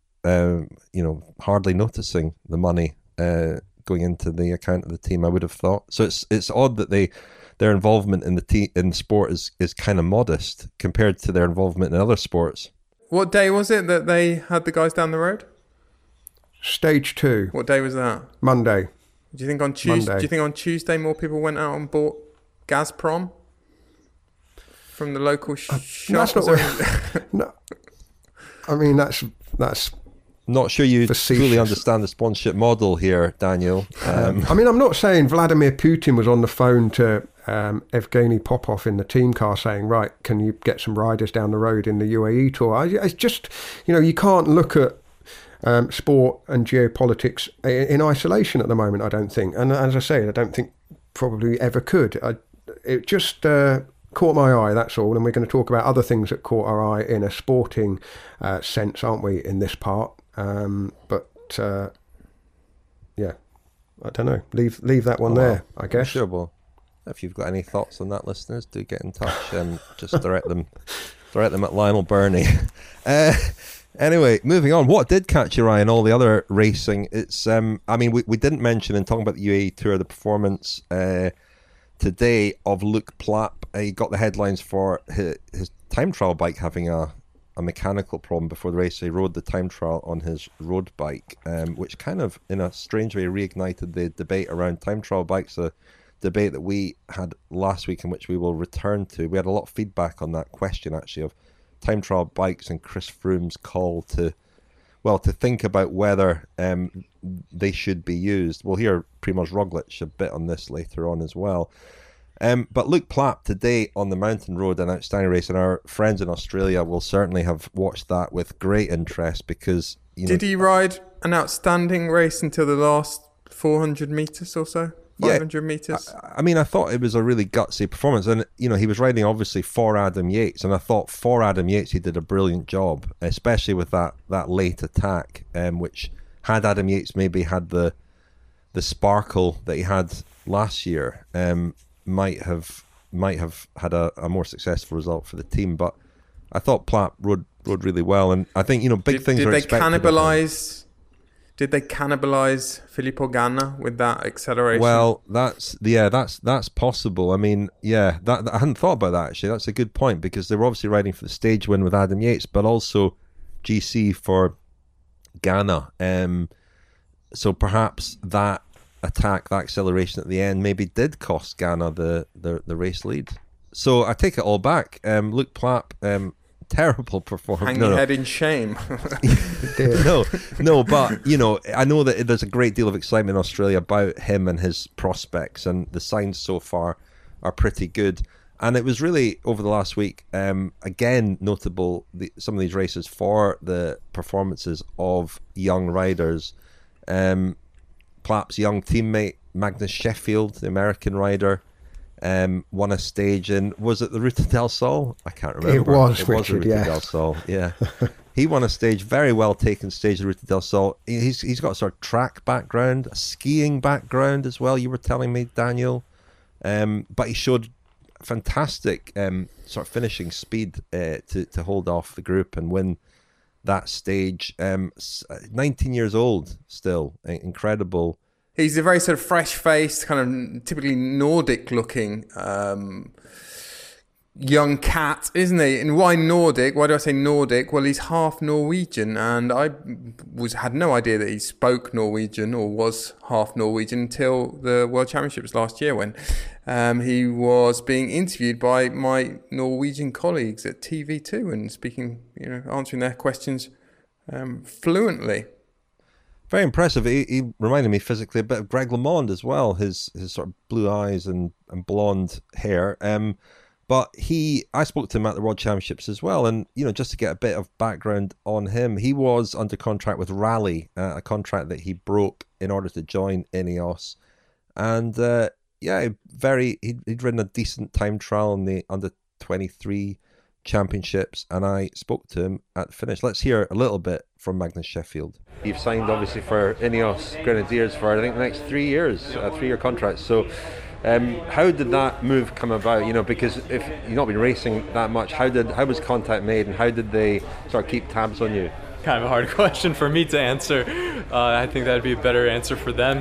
hardly noticing the money going into the account of the team, I would have thought. So it's odd that their involvement in the sport is kind of modest compared to their involvement in other sports. What day was it that they had the guys down the road? Stage 2. What day was that? Monday. Do you think on Tuesday more people went out and bought Gazprom from the local shop? That's not no. I mean, that's not sure you fully understand the sponsorship model here, Daniel. I'm not saying Vladimir Putin was on the phone to Evgeny Popov in the team car saying, right, can you get some riders down the road in the UAE Tour? It's just, you can't look at sport and geopolitics in isolation at the moment, I don't think. And as I say, I don't think probably ever could. It just caught my eye, that's all. And we're going to talk about other things that caught our eye in a sporting sense, aren't we, in this part? But yeah, I don't know. Leave that one there, I guess. Sure, well, if you've got any thoughts on that, listeners, do get in touch and just direct them at Lionel Birnie. Anyway, moving on. What did catch your eye in all the other racing? It's we didn't mention in talking about the UAE Tour the performance today of Luke Plapp. He got the headlines for his time trial bike having a mechanical problem before the race. So he rode the time trial on his road bike, which kind of, in a strange way, reignited the debate around time trial bikes, a debate that we had last week and which we will return to. We had a lot of feedback on that question, actually, of time trial bikes and Chris Froome's call to think about whether they should be used. We'll hear Primož Roglič a bit on this later on as well. But Luke Plapp today on the mountain road, an outstanding race, and our friends in Australia will certainly have watched that with great interest because... Did he ride an outstanding race until the last 400 metres or so? 500 metres? I mean, I thought it was a really gutsy performance. And, he was riding obviously for Adam Yates. And I thought for Adam Yates, he did a brilliant job, especially with that late attack, which had Adam Yates maybe had the sparkle that he had last year, might have had a more successful result for the team. But I thought Plapp rode really well. And I think, big things are expected. Did they cannibalize Filippo Ganna with that acceleration? Well, that's possible. I mean, that I hadn't thought about that, actually. That's a good point, because they were obviously riding for the stage win with Adam Yates, but also GC for Ganna. So perhaps that attack, that acceleration at the end, maybe did cost Ganna the race lead. So I take it all back. Luke Plapp, terrible performance. Hang your head in shame. No, but I know that there's a great deal of excitement in Australia about him and his prospects, and the signs so far are pretty good. And it was really over the last week, again notable some of these races for the performances of young riders. Plapp's young teammate Magnus Sheffield, the American rider, won a stage in, was it the Ruta del Sol? I can't remember. It was the Ruta del Sol, yeah. He won a stage, very well taken stage, the Ruta del Sol. He's got a sort of track background, a skiing background as well, you were telling me, Daniel. But he showed fantastic sort of finishing speed to hold off the group and win that stage. 19 years old still, incredible. He's a very sort of fresh-faced, kind of typically Nordic-looking young cat, isn't he? And why Nordic? Why do I say Nordic? Well, he's half Norwegian, and I had no idea that he spoke Norwegian or was half Norwegian until the World Championships last year, when he was being interviewed by my Norwegian colleagues at TV2 and speaking, answering their questions fluently. Very impressive. He reminded me physically a bit of Greg LeMond as well, his sort of blue eyes and blonde hair. But I spoke to him at the World Championships as well, and just to get a bit of background on him, he was under contract with Rally, a contract that he broke in order to join Ineos. And he'd ridden a decent time trial in the under 23 championships, and I spoke to him at the finish. Let's hear a little bit from Magnus Sheffield. You've signed obviously for Ineos Grenadiers for I think the next 3 years, a 3-year contract. So how did that move come about? Because if you've not been racing that much, how was contact made, and how did they sort of keep tabs on you? Kind of a hard question for me to answer. I think that'd be a better answer for them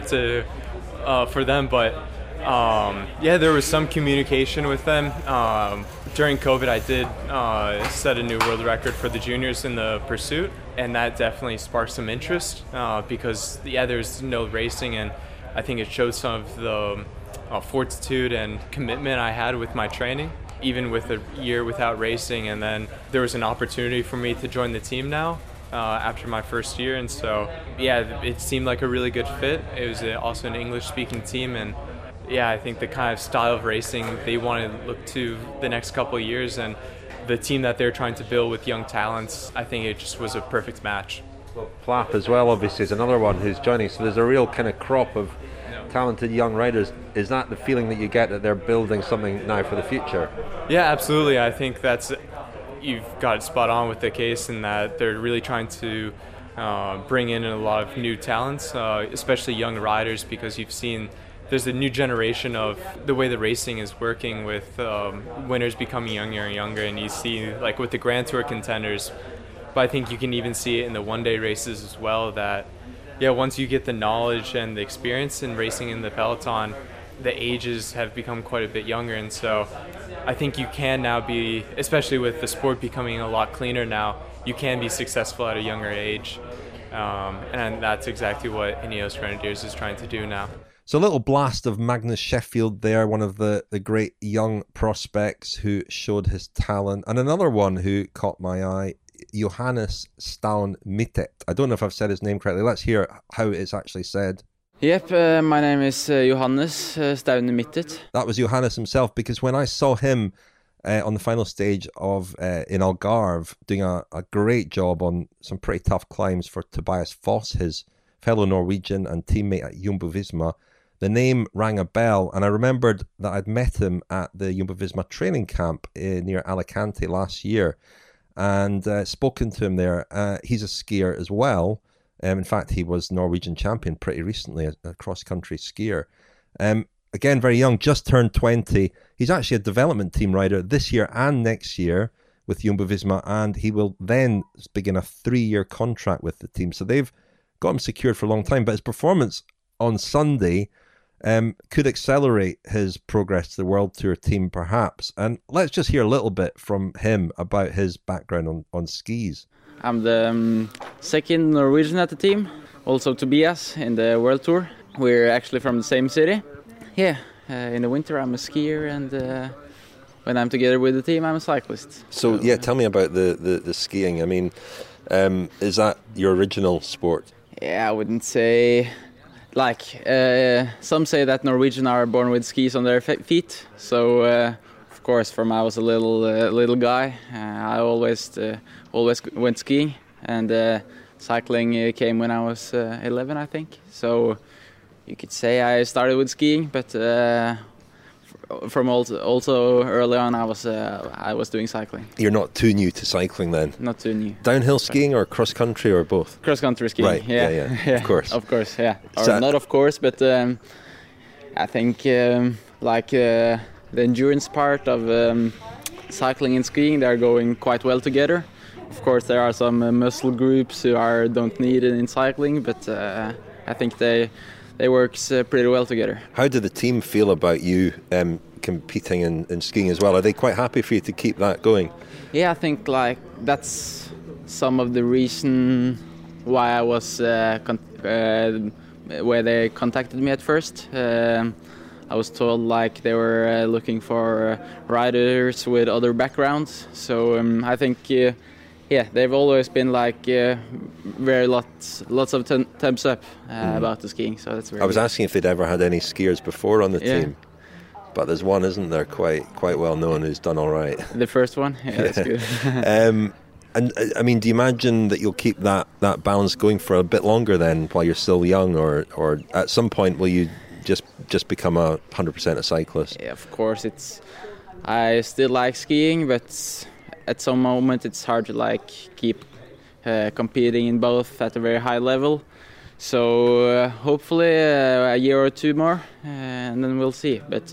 but there was some communication with them. During COVID, I did set a new world record for the juniors in the pursuit, and that definitely sparked some interest because there's no racing, and I think it showed some of the fortitude and commitment I had with my training, even with a year without racing. And then there was an opportunity for me to join the team now after my first year, and so it seemed like a really good fit. It was also an English-speaking team, and I think the kind of style of racing they want to look to the next couple of years, and the team that they're trying to build with young talents, I think it just was a perfect match. Well, Plapp as well obviously is another one who's joining, so there's a real kind of crop of talented young riders. Is that the feeling that you get, that they're building something now for the future? Yeah, absolutely. I think you've got it spot on with the case, in that they're really trying to bring in a lot of new talents, especially young riders, because you've seen there's a new generation of the way the racing is working with winners becoming younger and younger, and you see like with the Grand Tour contenders, but I think you can even see it in the one-day races as well, that once you get the knowledge and the experience in racing in the peloton, the ages have become quite a bit younger, and so I think you can now be, especially with the sport becoming a lot cleaner now, you can be successful at a younger age, and that's exactly what Ineos Grenadiers is trying to do now. So a little blast of Magnus Sheffield there, one of the great young prospects who showed his talent, and another one who caught my eye, Johannes Staun Mittet. I don't know if I've said his name correctly. Let's hear how it's actually said. Yep, my name is Johannes Staun Mittet. That was Johannes himself, because when I saw him on the final stage of in Algarve doing a great job on some pretty tough climbs for Tobias Foss, his fellow Norwegian and teammate at Jumbo-Visma, the name rang a bell, and I remembered that I'd met him at the Jumbo-Visma training camp near Alicante last year, and spoken to him there. He's a skier as well. In fact, he was Norwegian champion pretty recently, a cross-country skier. Again, very young, just turned 20. He's actually a development team rider this year and next year with Jumbo-Visma, and he will then begin a 3-year contract with the team. So they've got him secured for a long time, but his performance on Sunday could accelerate his progress to the World Tour team, perhaps. And let's just hear a little bit from him about his background on skis. I'm the second Norwegian at the team, also Tobias in the World Tour. We're actually from the same city. Yeah, in the winter I'm a skier, and when I'm together with the team I'm a cyclist. So yeah, tell me about the skiing. I mean, is that your original sport? Yeah, I wouldn't say... some say that Norwegians are born with skis on their feet. So, of course, from I was a little guy, I always went skiing, and cycling came when I was 11, I think. So, you could say I started with skiing, but from also early on I was doing cycling. You're not too new to cycling then? Not too new. Downhill skiing or cross country or both? Cross country skiing. Right. Yeah. Of course. Yeah. Or not of course, but I think the endurance part of cycling and skiing, they're going quite well together. Of course, there are some muscle groups who don't need it in cycling, but I think they works pretty well together. How do the team feel about you competing in skiing as well? Are they quite happy for you to keep that going? Yeah, I think that's some of the reason why I was where they contacted me at first. I was told they were looking for riders with other backgrounds. So I think they've always been very lots of thumbs up about the skiing. So that's. I was asking if they'd ever had any skiers before on the team, but there's one, isn't there, quite well known, who's done all right. The first one, that's good. And I mean, do you imagine that you'll keep that balance going for a bit longer then, while you're still young, or at some point will you just become 100% a cyclist? Yeah, of course. I still like skiing, but at some moment it's hard to keep competing in both at a very high level. So hopefully a year or two more, and then we'll see. But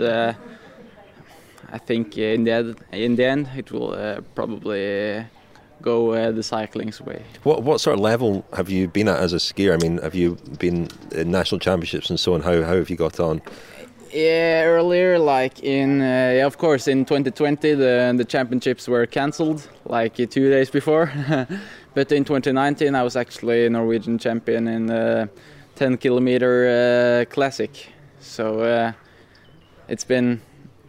I think in the end it will probably go the cycling's way. What sort of level have you been at as a skier? I mean, have you been in national championships and so on? How have you got on? Yeah, earlier, of course, in 2020, the championships were cancelled 2 days before. But in 2019, I was actually Norwegian champion in the 10-kilometer classic. So it's been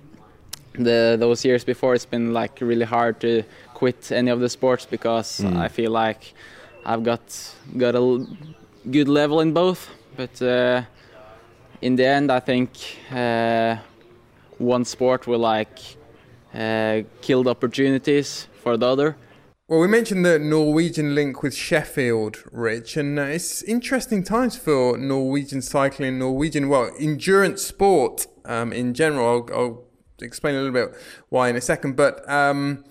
those years before. It's been really hard to quit any of the sports because I feel like I've got a good level in both, but. In the end, I think one sport will kill the opportunities for the other. Well, we mentioned the Norwegian link with Sheffield, Rich, and it's interesting times for Norwegian cycling, endurance sport in general. I'll explain a little bit why in a second, but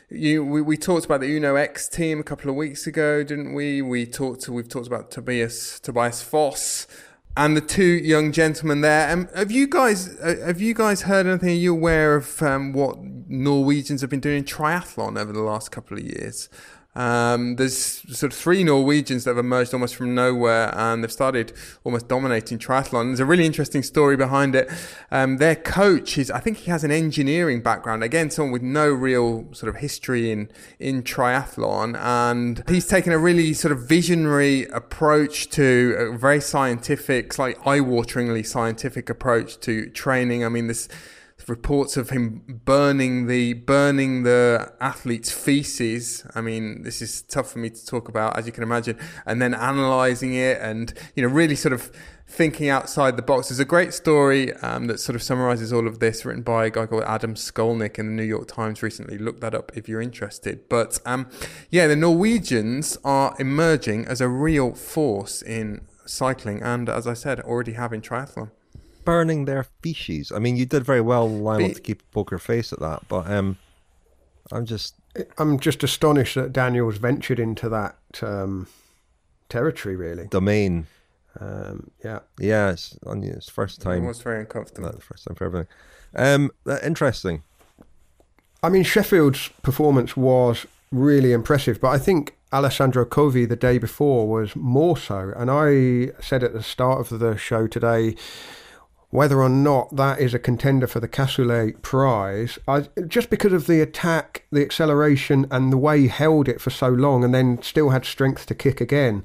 We talked about the Uno X team a couple of weeks ago, didn't we? We've talked about Tobias Foss and the two young gentlemen there. Have you guys heard anything? Are you aware of what Norwegians have been doing in triathlon over the last couple of years? There's sort of 3 Norwegians that have emerged almost from nowhere, and they've started almost dominating triathlon. There's a really interesting story behind it. Their coach I think he has an engineering background. Again, someone with no real sort of history in triathlon, and he's taken a really sort of visionary approach to a very scientific, slightly eye-wateringly scientific approach to training. I mean, this reports of him burning the athlete's feces. I mean, this is tough for me to talk about, as you can imagine, and then analysing it and, really sort of thinking outside the box. There's a great story that sort of summarises all of this, written by a guy called Adam Skolnick in the New York Times recently. Look that up if you're interested. But the Norwegians are emerging as a real force in cycling and, as I said, already have in triathlon. Burning their feces. I mean, you did very well, Lionel, to keep a poker face at that, but I'm just astonished that Daniel's ventured into that territory, really. Domain. Yeah, it's first time. It was very uncomfortable. The first time for everything. Interesting. I mean, Sheffield's performance was really impressive, but I think Alessandro Covi the day before was more so. And I said at the start of the show today, whether or not that is a contender for the Cassoulet prize, just because of the attack, the acceleration, and the way he held it for so long and then still had strength to kick again.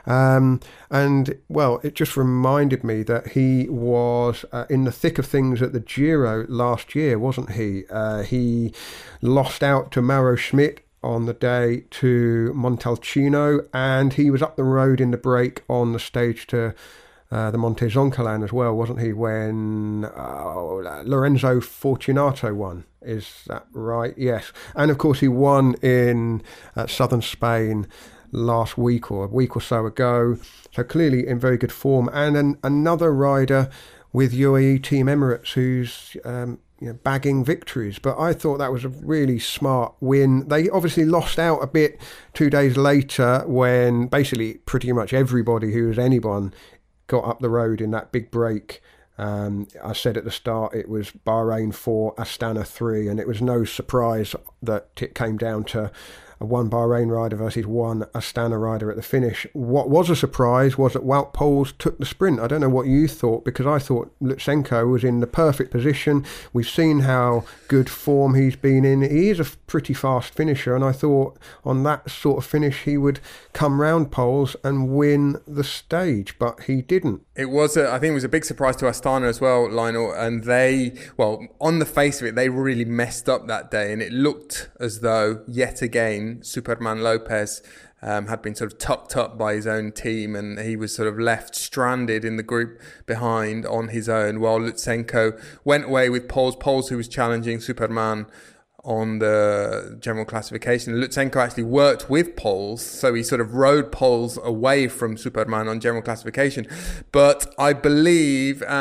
It just reminded me that he was in the thick of things at the Giro last year, wasn't he? He lost out to Mauro Schmidt on the day to Montalcino, and he was up the road in the break on the stage to the Monte Zoncolan as well, wasn't he, when Lorenzo Fortunato won? Is that right? Yes. And of course he won in southern Spain last week or a week or so ago, so clearly in very good form. And then another rider with UAE Team Emirates who's bagging victories. But I thought that was a really smart win. They obviously lost out a bit 2 days later when basically pretty much everybody who was anyone got up the road in that big break. I said at the start it was Bahrain 4, Astana 3, and it was no surprise that it came down to one Bahrain rider versus one Astana rider at the finish. What was a surprise was that Wout Poels took the sprint. I don't know what you thought, because I thought Lutsenko was in the perfect position. We've seen how good form he's been in. He is a pretty fast finisher, and I thought on that sort of finish he would come round Poels and win the stage, but he didn't. I think it was a big surprise to Astana as well, Lionel, and on the face of it, they really messed up that day, and it looked as though, yet again, Superman Lopez had been sort of tucked up by his own team, and he was sort of left stranded in the group behind on his own, while Lutsenko went away with Poels, who was challenging Superman on the general classification. Lutsenko actually worked with Poels, so he sort of rode Poels away from Superman on general classification. But I believe, the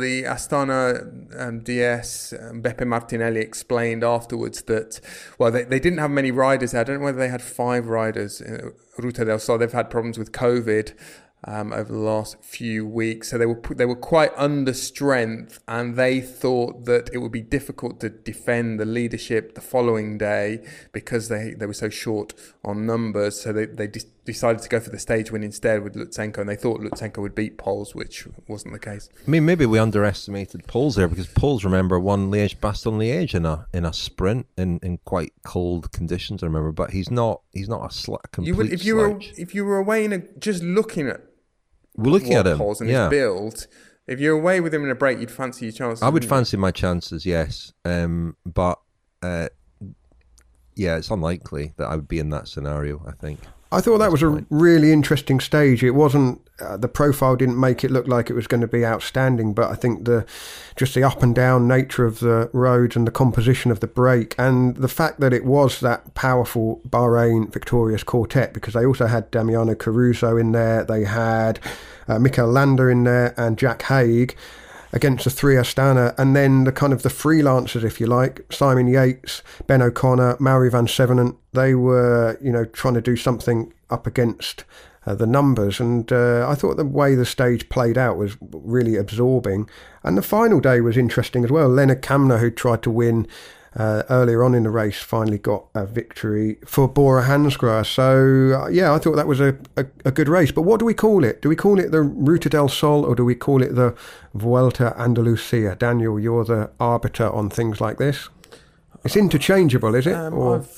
Astana DS, Beppe Martinelli, explained afterwards that, they didn't have many riders there. I don't know whether they had 5 riders in Ruta del Sol. They've had problems with COVID over the last few weeks, so they were quite under strength, and they thought that it would be difficult to defend the leadership the following day because they were so short on numbers. So they decided to go for the stage win instead with Lutsenko, and they thought Lutsenko would beat Poels, which wasn't the case. I mean, maybe we underestimated Poels there, because Poels, remember, won Liège-Bastogne-Liège in a sprint in quite cold conditions, I remember. But he's not a complete slouch. If you were away just looking at him, Poels and his build, if you're away with him in a break, you'd fancy your chances. I would fancy my chances, yes. But it's unlikely that I would be in that scenario, I think. I thought that was a really interesting stage. It wasn't, the profile didn't make it look like it was going to be outstanding, but I think just the up and down nature of the roads and the composition of the break, and the fact that it was that powerful Bahrain victorious quartet, because they also had Damiano Caruso in there, they had Mikel Landa in there, and Jack Haig. against the three Astana, and then the kind of the freelancers, if you like, Simon Yates, Ben O'Connor, Mauri van Sevenant, they were, trying to do something up against the numbers, and I thought the way the stage played out was really absorbing. And the final day was interesting as well. Leonard Kamner, who tried to win earlier on in the race, finally got a victory for Bora Hansgrohe. So I thought that was a good race. But what do we call it? Do we call it the Ruta del Sol, or do we call it the Vuelta Andalucía? Daniel, you're the arbiter on things like this. It's interchangeable, is it? I've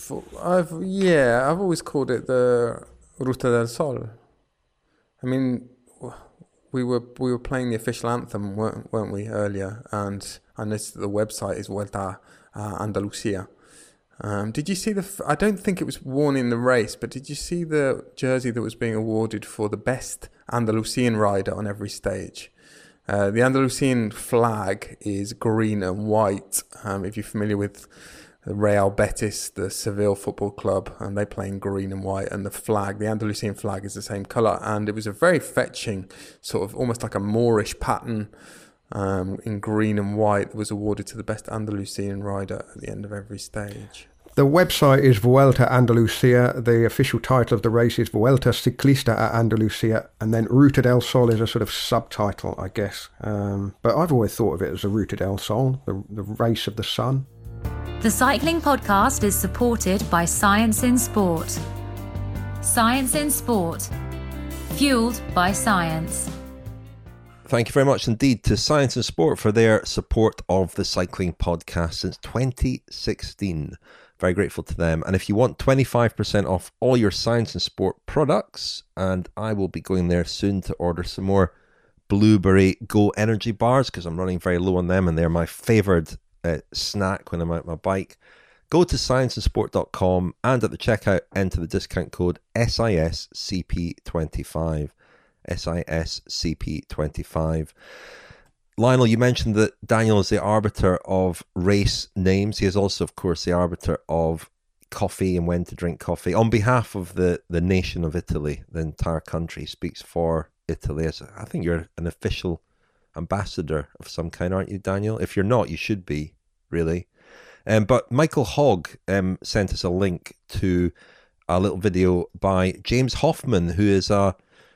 always called it the Ruta del Sol. I mean, we were playing the official anthem, weren't we, earlier? And I noticed that the website is Vuelta Andalucía. Did you see I don't think it was worn in the race, but did you see the jersey that was being awarded for the best Andalusian rider on every stage? The Andalusian flag is green and white. If you're familiar with the Real Betis, the Seville Football Club, and they play in green and white, and the Andalusian flag is the same colour, and it was a very fetching, sort of almost like a Moorish pattern in green and white that was awarded to the best Andalusian rider at the end of every stage. The website is Vuelta Andalucía. The official title of the race is Vuelta Ciclista a Andalucía, and then Ruta del Sol is a sort of subtitle, I guess. But I've always thought of it as the Ruta del Sol, the race of the sun. The Cycling Podcast is supported by Science in Sport. Science in Sport. Fueled by science. Thank you very much indeed to Science in Sport for their support of the Cycling Podcast since 2016. Very grateful to them. And if you want 25% off all your Science in Sport products, and I will be going there soon to order some more Blueberry Go energy bars because I'm running very low on them and they're my favoured snack when I'm out my bike. Go to scienceinsport.com and at the checkout enter the discount code SISCP25. SISCP25. Lionel, you mentioned that Daniel is the arbiter of race names. He is also, of course, the arbiter of coffee and when to drink coffee. On behalf of the nation of Italy, the entire country, he speaks for Italy. I think you're an official ambassador of some kind, aren't you, Daniel? If you're not, you should be, really. But Michael Hogg sent us a link to a little video by James Hoffman, who is a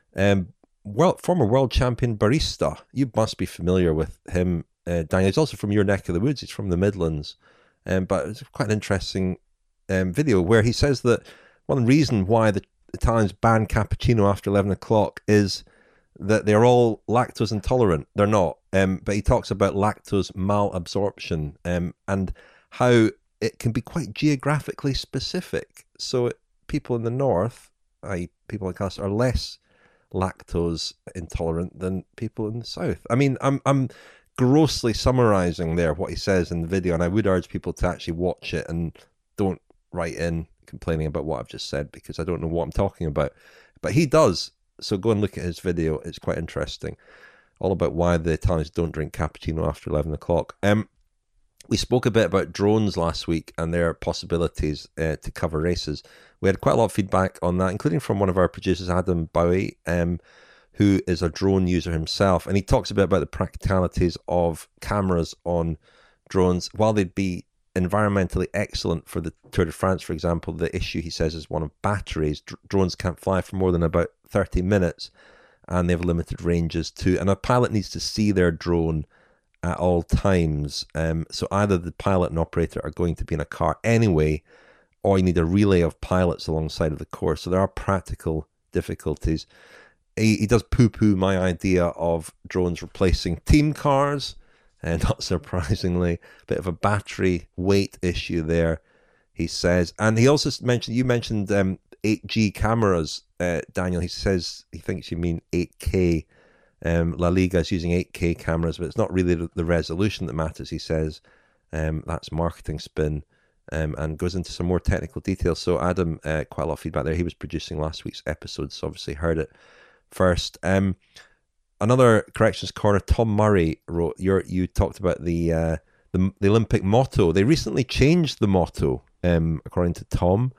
former world champion barista. You must be familiar with him, Daniel. He's also from your neck of the woods. He's from the Midlands. But it's quite an interesting video where he says that one reason why the Italians ban cappuccino after 11 o'clock is that they're all lactose intolerant. They're not. But he talks about lactose malabsorption and how it can be quite geographically specific. So people in the north, people like us, are less lactose intolerant than people in the south. I mean, I'm grossly summarising there what he says in the video, and I would urge people to actually watch it and don't write in complaining about what I've just said because I don't know what I'm talking about. But he does. So go and look at his video. It's quite interesting. All about why the Italians don't drink cappuccino after 11 o'clock. We spoke a bit about drones last week and their possibilities to cover races. We had quite a lot of feedback on that, including from one of our producers, Adam Bowie, who is a drone user himself. And he talks a bit about the practicalities of cameras on drones. While they'd be environmentally excellent for the Tour de France, for example, the issue, he says, is one of batteries. Drones can't fly for more than about 30 minutes, and they have limited ranges too. And a pilot needs to see their drone at all times. So either the pilot and operator are going to be in a car anyway, or you need a relay of pilots alongside of the course. So there are practical difficulties. He does poo-poo my idea of drones replacing team cars, and not surprisingly, a bit of a battery weight issue there, he says. And he also mentioned, you mentioned 8G cameras, Daniel. He says he thinks you mean 8K. La Liga is using 8K cameras, but it's not really the resolution that matters, he says. That's marketing spin, and goes into some more technical details. So Adam, quite a lot of feedback there. He was producing last week's episode, so obviously heard it first. Another corrections corner, Tom Murray wrote, you talked about the Olympic motto. They recently changed the motto, according to Tom.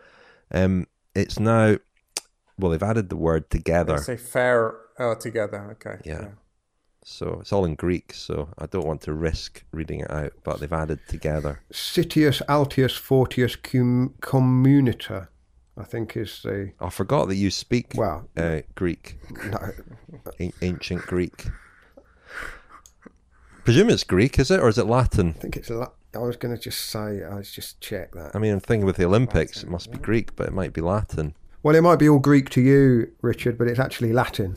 It's now, well, they've added the word together. They say fair together, okay. Yeah. So it's all in Greek, so I don't want to risk reading it out, but they've added together. Citius Altius Fortius Communita, I think is the... I forgot that you speak Greek. No. Ancient Greek. Presume it's Greek, is it? Or is it Latin? I think it's I was going to just say, I was just check that. I mean, I'm thinking with the Olympics, it must be Greek, but it might be Latin. Well, it might be all Greek to you, Richard, but it's actually Latin.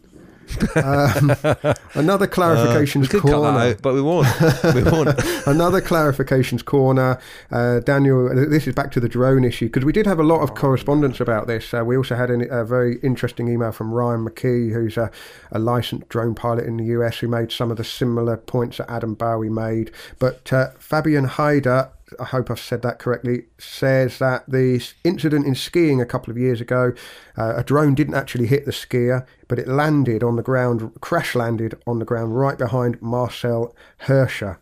Another clarifications we could corner. Cut that out, but we won't. We won't. Another clarifications corner. Daniel, this is back to the drone issue, because we did have a lot of correspondence about this. We also had a very interesting email from Ryan McKee, who's a licensed drone pilot in the US, who made some of the similar points that Adam Bowie made. But Fabian Haider, I hope I've said that correctly, says that the incident in skiing a couple of years ago, a drone didn't actually hit the skier, but it landed on the ground, crash landed on the ground right behind Marcel Hirscher.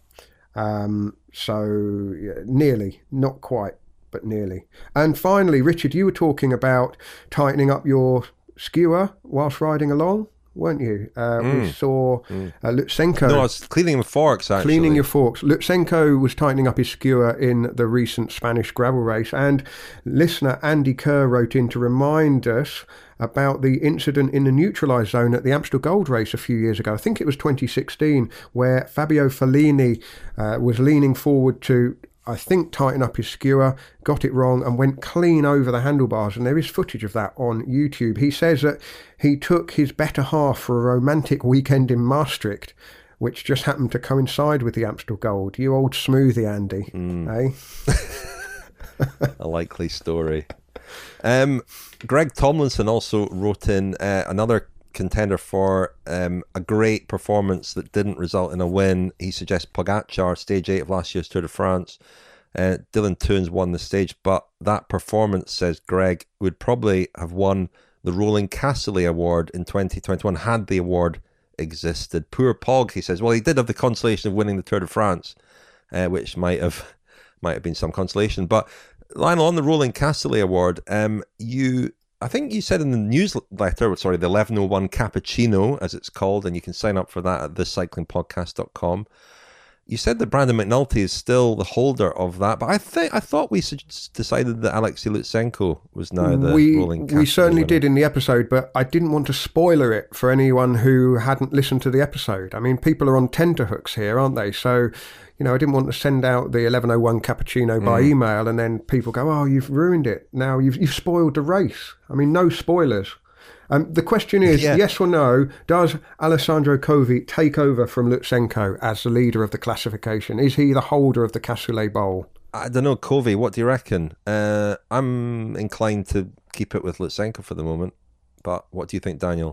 So nearly, not quite, but nearly. And finally, Richard, you were talking about tightening up your skewer whilst riding along, weren't you? We saw Lutsenko. No, I was cleaning my forks, actually. Cleaning your forks. Lutsenko was tightening up his skewer in the recent Spanish gravel race, and listener Andy Kerr wrote in to remind us about the incident in the neutralised zone at the Amstel Gold Race a few years ago. I think it was 2016, where Fabio Fellini was leaning forward to, I think, tighten up his skewer, got it wrong and went clean over the handlebars, and there is footage of that on YouTube. He says that he took his better half for a romantic weekend in Maastricht, which just happened to coincide with the Amstel Gold. You old smoothie, Andy, eh? A likely story. Greg Tomlinson also wrote in another contender for a great performance that didn't result in a win. He suggests Pogacar, stage 8 of last year's Tour de France. Dylan Teuns won the stage, but that performance, says Greg, would probably have won the Rolling Cassoulet Award in 2021 had the award existed. Poor Pog, he says. Well, he did have the consolation of winning the Tour de France, which might have been some consolation. But Lionel, on the Rolling Cassoulet Award, I think you said in the newsletter, the 1101 Cappuccino, as it's called, and you can sign up for that at thecyclingpodcast.com. You said that Brandon McNulty is still the holder of that, but I thought we decided that Alexei Lutsenko was now the Rolling Cassoulet. We certainly winner. did in the episode, but I didn't want to spoiler it for anyone who hadn't listened to the episode. I mean, people are on tenterhooks here, aren't they? So, I didn't want to send out the 1101 Cappuccino by email and then people go, oh, you've ruined it. Now you've spoiled the race. I mean, no spoilers. The question is, yes or no, does Alessandro Covi take over from Lutsenko as the leader of the classification? Is he the holder of the Cassoulet Bowl? I don't know, Covi, what do you reckon? I'm inclined to keep it with Lutsenko for the moment, but what do you think, Daniel?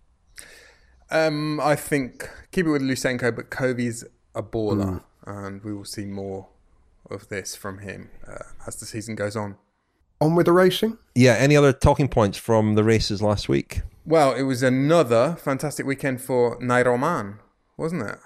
I think keep it with Lutsenko, but Covi's a baller, and we will see more of this from him as the season goes on. On with the racing? Yeah, any other talking points from the races last week? Well, it was another fantastic weekend for Nairo Man, wasn't it?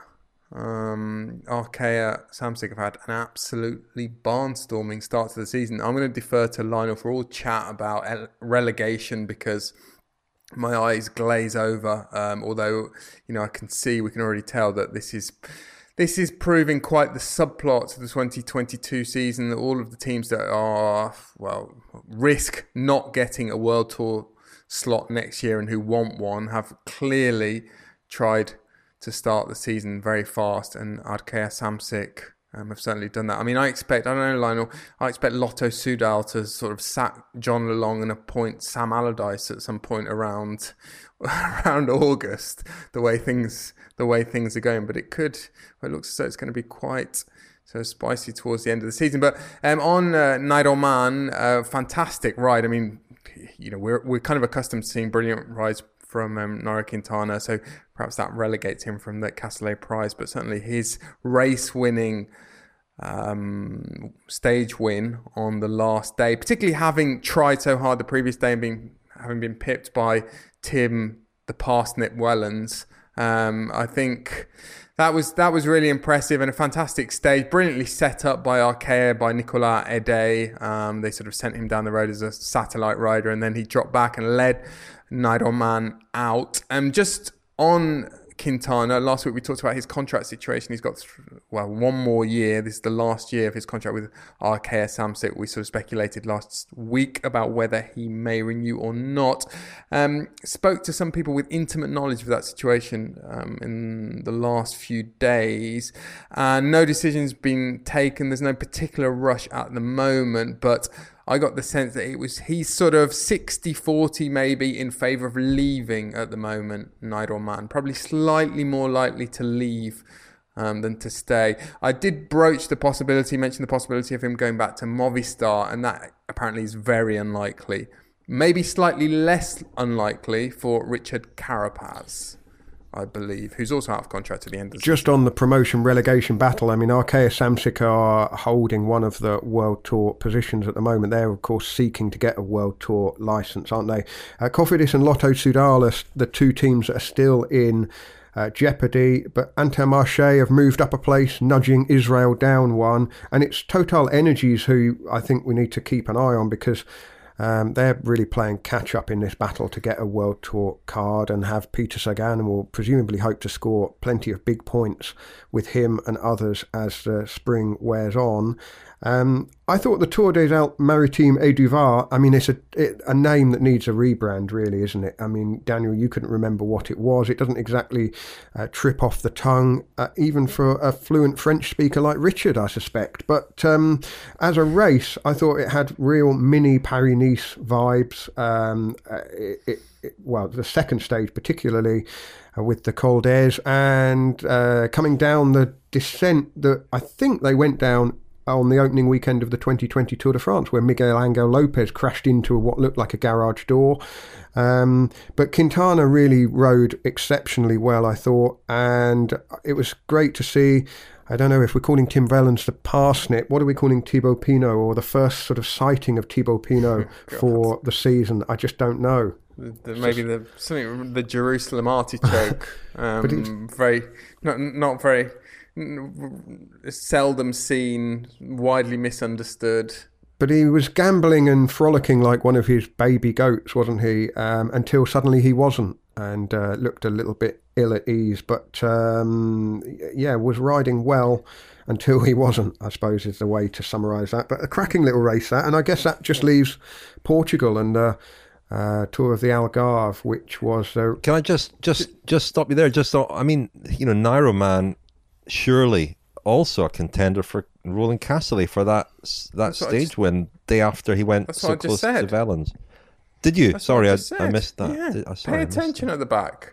Arkea Samsic have had an absolutely barnstorming start to the season. I'm going to defer to Lionel for all chat about relegation because my eyes glaze over, although we can already tell that this is proving quite the subplot to the 2022 season, that all of the teams that are, risk not getting a World Tour slot next year and who want one have clearly tried to start the season very fast, and Arkea Samsic have certainly done that. I mean, I expect Lotto Soudal to sort of sack John Lelong and appoint Sam Allardyce at some point around August, the way things are going, but it looks as though it's going to be quite so spicy towards the end of the season. But on Nairo Man, fantastic ride. I mean, we're kind of accustomed to seeing brilliant rides from Nairo Quintana, so perhaps that relegates him from the Cassoulet Prize, but certainly his race-winning stage win on the last day, particularly having tried so hard the previous day and having been pipped by Tim the Parsnip Wellens. I think that was really impressive and a fantastic stage, brilliantly set up by Arkea, by Nicolas Ede. They sort of sent him down the road as a satellite rider, and then he dropped back and led Nairo Man out. Just on Quintana. Last week we talked about his contract situation. He's got, one more year. This is the last year of his contract with Arkea Samsic. We sort of speculated last week about whether he may renew or not. Spoke to some people with intimate knowledge of that situation in the last few days. No decision's been taken. There's no particular rush at the moment, but I got the sense that he's sort of 60-40 maybe in favour of leaving at the moment, Nairo Man. Probably slightly more likely to leave than to stay. I did mention the possibility of him going back to Movistar, and that apparently is very unlikely. Maybe slightly less unlikely for Richard Carapaz, I believe, who's also out of contract at the end of the season. Just on the promotion-relegation battle, I mean, Arkea Samsic are holding one of the World Tour positions at the moment. They're, of course, seeking to get a World Tour licence, aren't they? Cofidis and Lotto Soudal are the two teams that are still in jeopardy, but Intermarché have moved up a place, nudging Israel down one, and it's Total Energies who I think we need to keep an eye on, because they're really playing catch-up in this battle to get a World Tour card and have Peter Sagan, and will presumably hope to score plenty of big points with him and others as the spring wears on. I thought the Tour des Alpes Maritimes et du Var, I mean, it's a name that needs a rebrand, really, isn't it? I mean, Daniel, you couldn't remember what it was. It doesn't exactly trip off the tongue, even for a fluent French speaker like Richard, I suspect. But as a race, I thought it had real mini Paris-Nice vibes. The second stage particularly, with the Col d'Ez, and coming down the descent that I think they went down on the opening weekend of the 2020 Tour de France, where Miguel Angel Lopez crashed into what looked like a garage door. But Quintana really rode exceptionally well, I thought, and it was great to see. I don't know if we're calling Tim Wellens the parsnip. What are we calling Thibaut Pinot, or the first sort of sighting of Thibaut Pinot for the season? I just don't know. The Jerusalem artichoke. Not very seldom seen, widely misunderstood. But he was gambling and frolicking like one of his baby goats, wasn't he? Until suddenly he wasn't, and looked a little bit ill at ease. But was riding well until he wasn't, I suppose, is the way to summarise that. But a cracking little race, that. And I guess that just leaves Portugal and Tour of the Algarve, which was... Can I just stop you there? Nairo Man, surely also a contender for Roland Castellet for that stage win day after he went so close to Wellens. Did you? Sorry, I missed that. Yeah. Pay attention at the back.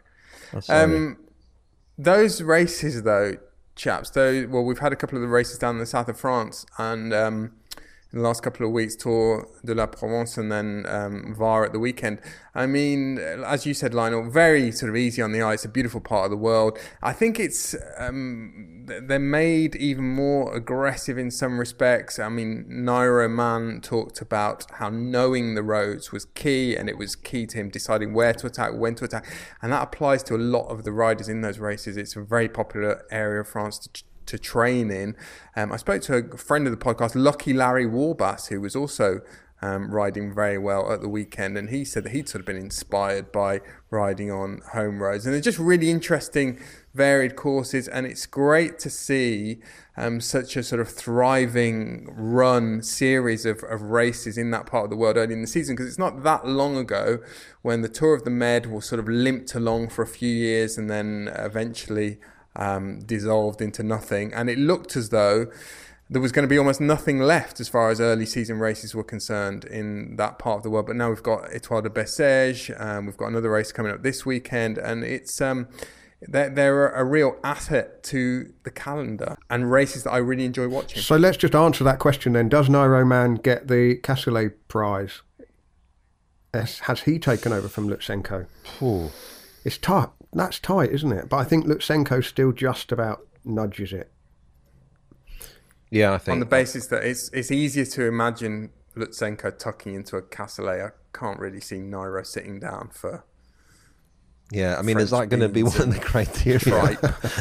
Those races, though, chaps. We've had a couple of the races down in the south of France, and in the last couple of weeks, Tour de la Provence and then Var at the weekend. I mean, as you said, Lionel, very sort of easy on the eye. It's a beautiful part of the world. I think it's they're made even more aggressive in some respects. I mean, Nairo Man talked about how knowing the roads was key, and it was key to him deciding where to attack, when to attack. And that applies to a lot of the riders in those races. It's a very popular area of France to train in. I spoke to a friend of the podcast, Lucky Larry Warbass, who was also riding very well at the weekend, and he said that he'd sort of been inspired by riding on home roads, and they're just really interesting, varied courses, and it's great to see such a sort of thriving run series of races in that part of the world early in the season, because it's not that long ago when the Tour of the Med was sort of limped along for a few years and then eventually dissolved into nothing, and it looked as though there was going to be almost nothing left as far as early season races were concerned in that part of the world. But now we've got Etoile de Bessèges, we've got another race coming up this weekend, and it's they're a real asset to the calendar and races that I really enjoy watching. So let's just answer that question then. Does Nairo Man get the Castellet prize? Has he taken over from Lutsenko? It's tight. That's tight, isn't it? But I think Lutsenko still just about nudges it. Yeah, I think on the basis that it's easier to imagine Lutsenko tucking into a Castellet. I can't really see Nairo sitting down for. Yeah, I mean, French is that going to be one of the criteria?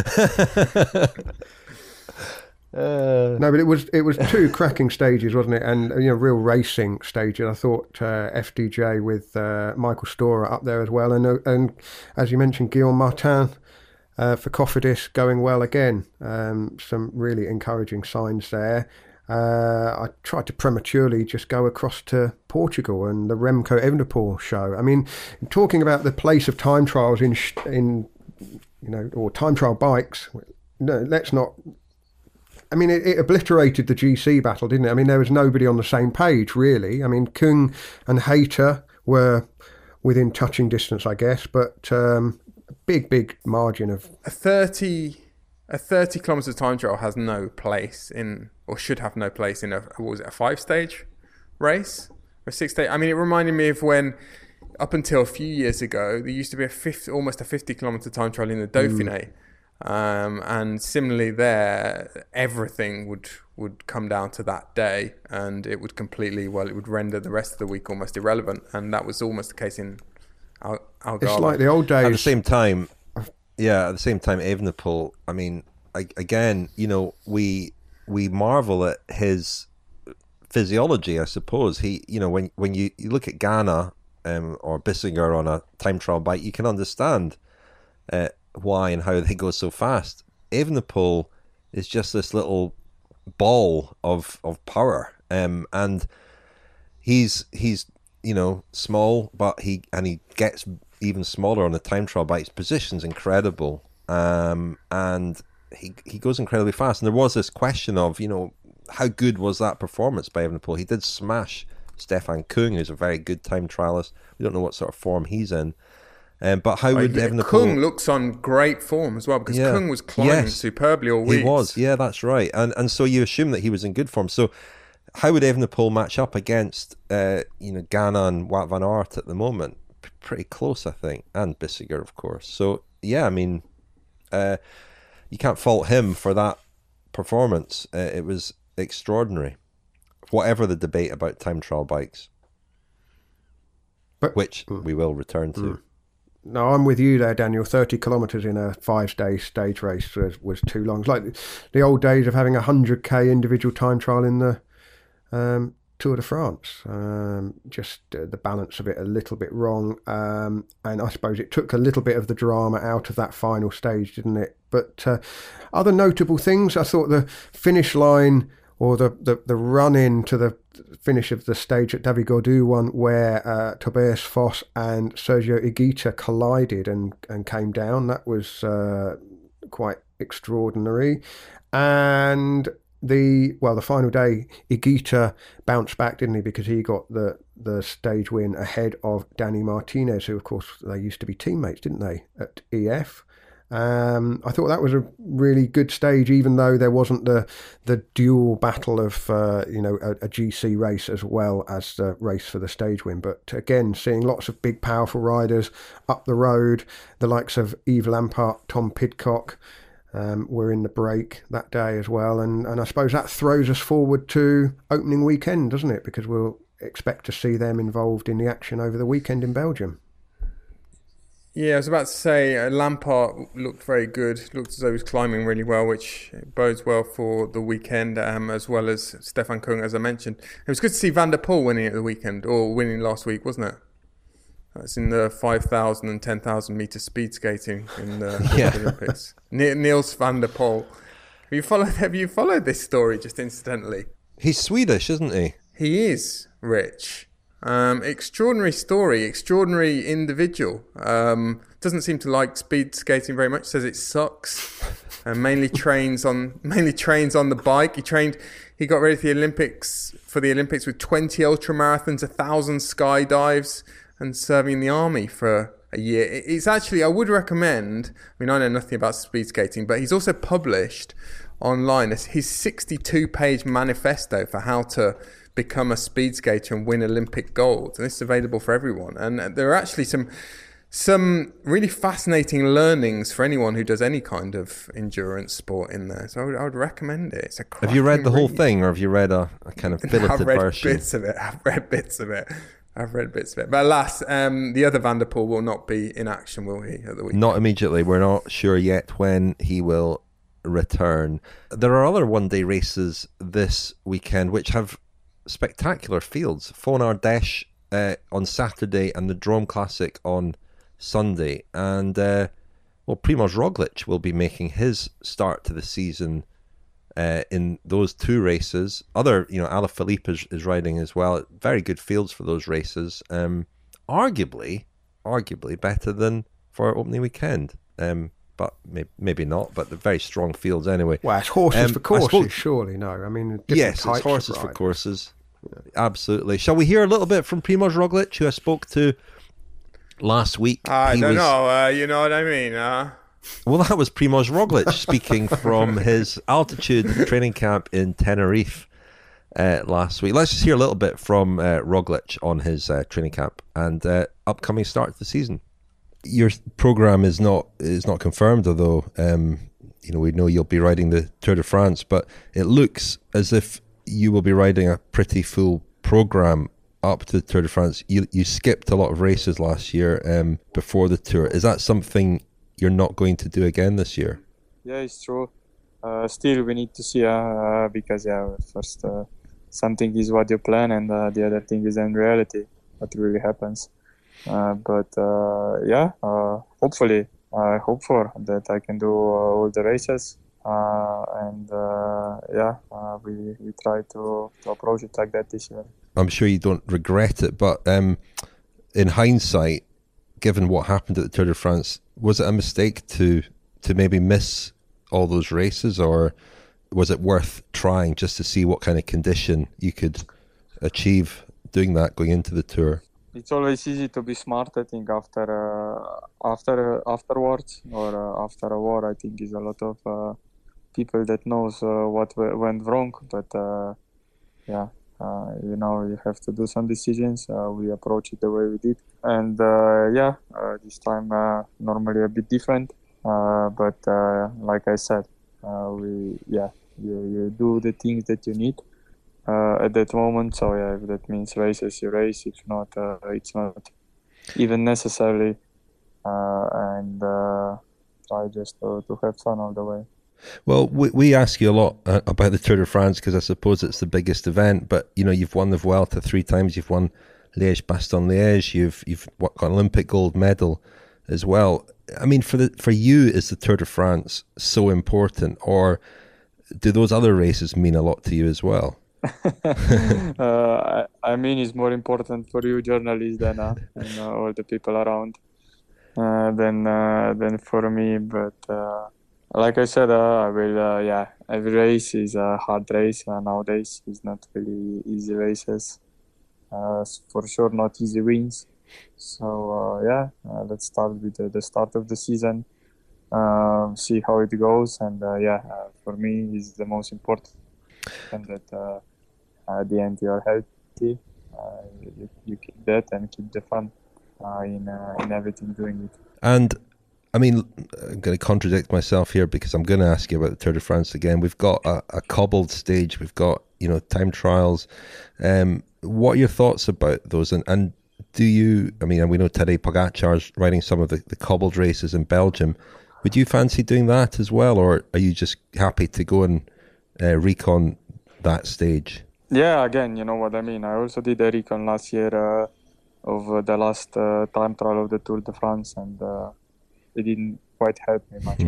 No, but it was two cracking stages, wasn't it? And real racing stages. I thought FDJ with Michael Storer up there as well, and as you mentioned, Guillaume Martin for Cofidis going well again. Some really encouraging signs there. I tried to prematurely just go across to Portugal and the Remco Evenepoel show. I mean, talking about the place of time trials in or time trial bikes. No, let's not. I mean, it obliterated the GC battle, didn't it? I mean, there was nobody on the same page, really. I mean, Kung and Hayter were within touching distance, I guess, but big margin of... A 30 kilometre time trial has no place in, or should have no place in a 5-stage race? Or a 6-stage? I mean, it reminded me of when, up until a few years ago, there used to be almost a 50 kilometre time trial in the Dauphiné. And similarly there, everything would come down to that day, and it would render the rest of the week almost irrelevant. And that was almost the case in Algarve. It's like the old days. At the same time, Evenepoel, I mean, again, we marvel at his physiology, I suppose. He, when you look at Ghana or Bissiger on a time trial bike, you can understand why and how they go so fast. Evenepoel is just this little ball of power, and he's small, but he gets even smaller on the time trial bike. His position's incredible, and he goes incredibly fast. And there was this question of how good was that performance by Evenepoel? He did smash Stefan Kung, who's a very good time trialist. We don't know what sort of form he's in. But how would Evenepoel... Kung looks on great form as well, because Kung was climbing superbly all week. He was, yeah, that's right. And so you assume that he was in good form. So how would Evenepoel match up against Ghana and Wout van Aert at the moment? Pretty close, I think, and Bissiger, of course. So, yeah, I mean, you can't fault him for that performance. It was extraordinary, whatever the debate about time trial bikes, which we will return to. No, I'm with you there, Daniel. 30 kilometres in a 5-day stage race was too long. It's like the old days of having a 100k individual time trial in the Tour de France. Just the balance of it a little bit wrong. And I suppose it took a little bit of the drama out of that final stage, didn't it? But other notable things, I thought the finish line or the run-in to the finish of the stage at Davigordu one where Tobias Foss and Sergio Higuita collided and came down. That was quite extraordinary. And the final day, Higuita bounced back, didn't he? Because he got the stage win ahead of Danny Martinez, who, of course, they used to be teammates, didn't they, at EF? I thought that was a really good stage, even though there wasn't the dual battle of a GC race as well as the race for the stage win. But again, seeing lots of big, powerful riders up the road, the likes of Yves Lampart, Tom Pidcock, were in the break that day as well. And I suppose that throws us forward to opening weekend, doesn't it? Because we'll expect to see them involved in the action over the weekend in Belgium. Yeah, I was about to say, Lampart looked very good. Looked as though he was climbing really well, which bodes well for the weekend, as well as Stefan Kung, as I mentioned. It was good to see Van der Poel winning at the weekend, or winning last week, wasn't it? That's in the 5,000 and 10,000 metre speed skating in the Olympics. Niels van der Poel. Have you followed this story, just incidentally? He's Swedish, isn't he? He is, Rich. Extraordinary story, extraordinary individual. Doesn't seem to like speed skating very much. Says it sucks. And mainly trains on the bike. He got ready for the Olympics with 20 ultra marathons, 1,000 skydives, and serving in the army for a year. It's actually, I would recommend. I mean, I know nothing about speed skating, but he's also published online his 62-page manifesto for how to become a speed skater and win Olympic gold, and this is available for everyone. And there are actually some really fascinating learnings for anyone who does any kind of endurance sport in there. So I would recommend it. It's a Have you read the whole thing, or have you read a kind of billeted version? I've read bits of it. But alas, the other Van der Poel will not be in action, will he, at the weekend? Not immediately. We're not sure yet when he will return. There are other one-day races this weekend which have spectacular fields. Fon Ardèche on Saturday and the Drôme Classic on Sunday. And well, Primož Roglic will be making his start to the season in those 2 races. Other, Alaphilippe is riding as well. Very good fields for those races. Arguably better than for opening weekend. But maybe not. But they're very strong fields anyway. Well, it's horses for courses, surely. No, I mean, yes, it's horses for courses. Yeah. Absolutely. Shall we hear a little bit from Primož Roglic, who I spoke to last week? I don't know. You know what I mean? Well, that was Primož Roglic speaking from his altitude training camp in Tenerife last week. Let's just hear a little bit from Roglic on his training camp and upcoming start to the season. Your program is not confirmed, although we know you'll be riding the Tour de France, but it looks as if you will be riding a pretty full program up to the Tour de France. You skipped a lot of races last year before the Tour. Is that something you're not going to do again this year? Yeah, it's true. Still, we need to see because first something is what you plan, and the other thing is in reality what really happens. Hopefully, I hope for that I can do all the races, we try to approach it like that this year. I'm sure you don't regret it, but in hindsight, given what happened at the Tour de France, was it a mistake to maybe miss all those races, or was it worth trying just to see what kind of condition you could achieve doing that going into the Tour? It's always easy to be smart, I think, afterwards or after a war. I think is a lot of people that knows what went wrong, but you have to do some decisions. We approach it the way we did, and this time normally a bit different. But like I said, you do the things that you need at that moment. So if that means races, you race. If not, it's not even necessarily, and try just to have fun all the way. Well, we ask you a lot about the Tour de France because I suppose it's the biggest event, but you've won the Vuelta 3 times, you've won Liège-Bastogne-Liège, you've got an Olympic gold medal as well. I mean, for you, is the Tour de France so important, or do those other races mean a lot to you as well? I mean, it's more important for you journalists than and all the people around than for me, but like I said, I will. Every race is a hard race nowadays. It's not really easy races. For sure, not easy wins. So let's start with the start of the season. See how it goes, and for me, is the most important. And that at the end you are healthy. You keep that and keep the fun in everything doing it. And I mean, I'm going to contradict myself here because I'm going to ask you about the Tour de France again. We've got a cobbled stage. We've got, time trials. What are your thoughts about those? And do you, and we know Tadej Pogacar's riding some of the cobbled races in Belgium. Would you fancy doing that as well? Or are you just happy to go and recon that stage? Yeah, again, you know what I mean. I also did a recon last year of the last time trial of the Tour de France, and it didn't quite help me much.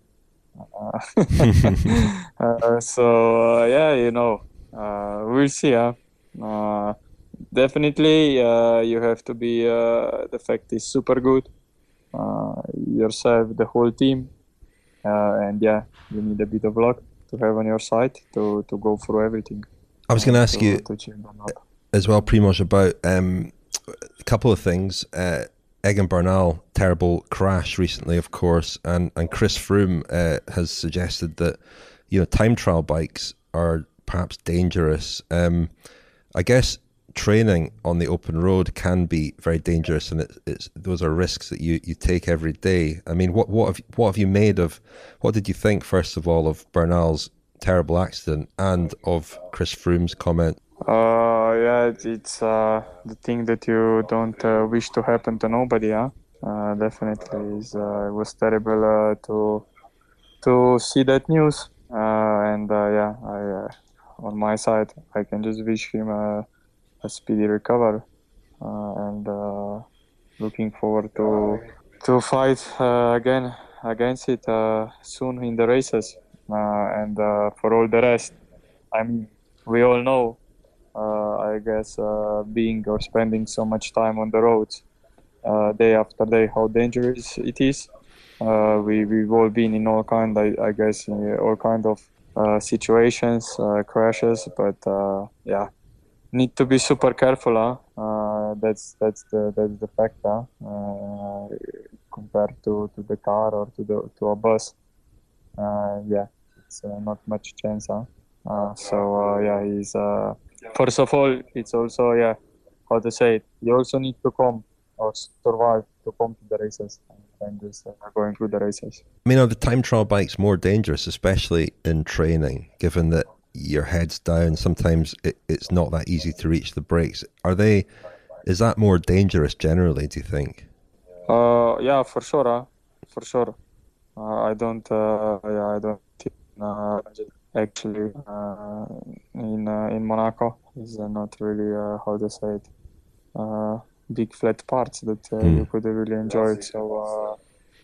We'll see. Definitely, you have to be. The fact is super good. Yourself, the whole team, and you need a bit of luck to have on your side to go through everything. I was going to ask you as well, Primož, about a couple of things. Egan Bernal, terrible crash recently, of course, and Chris Froome has suggested that time trial bikes are perhaps dangerous. I guess training on the open road can be very dangerous, and those are risks that you take every day. I mean, what have you made of? What did you think, first of all, of Bernal's terrible accident and of Chris Froome's comment? It's the thing that you don't wish to happen to nobody. Definitely, it was terrible to see that news. On my side, I can just wish him a speedy recovery, and looking forward to fight again against it soon in the races. And for all the rest, I mean, we all know, I guess, being or spending so much time on the roads day after day, how dangerous it is. We've all been in all kind, I guess, all kind of situations, crashes, but need to be super careful. That's the fact. Compared to the car or to a bus, it's not much chance. He's first of all, it's also how to say it. You also need to come or survive to come to the races and just going through the races. I mean, are the time trial bikes more dangerous, especially in training, given that your head's down? Sometimes it's not that easy to reach the brakes. Is that more dangerous generally, do you think? For sure. I don't actually in Monaco is not really how to say it. Big flat parts that you could really enjoy it. So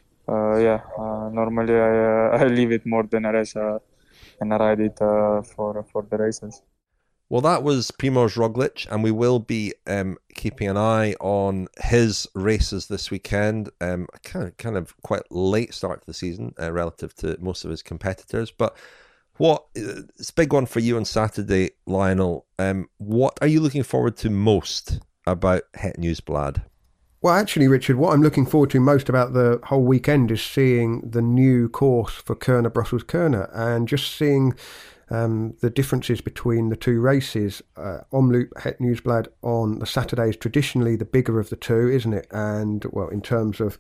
normally I leave it more than a race and I ride it for the races. Well, that was Primož Roglič, and we will be keeping an eye on his races this weekend. Kind of quite late start to the season relative to most of his competitors. But it's a big one for you on Saturday, Lionel. What are you looking forward to most about Het Nieuwsblad? Well, actually, Richard, what I'm looking forward to most about the whole weekend is seeing the new course for Kuurne-Brussels-Kuurne and just seeing the differences between the two races. Omloop Het Nieuwsblad on the Saturday is traditionally the bigger of the two, isn't it? And, well, in terms of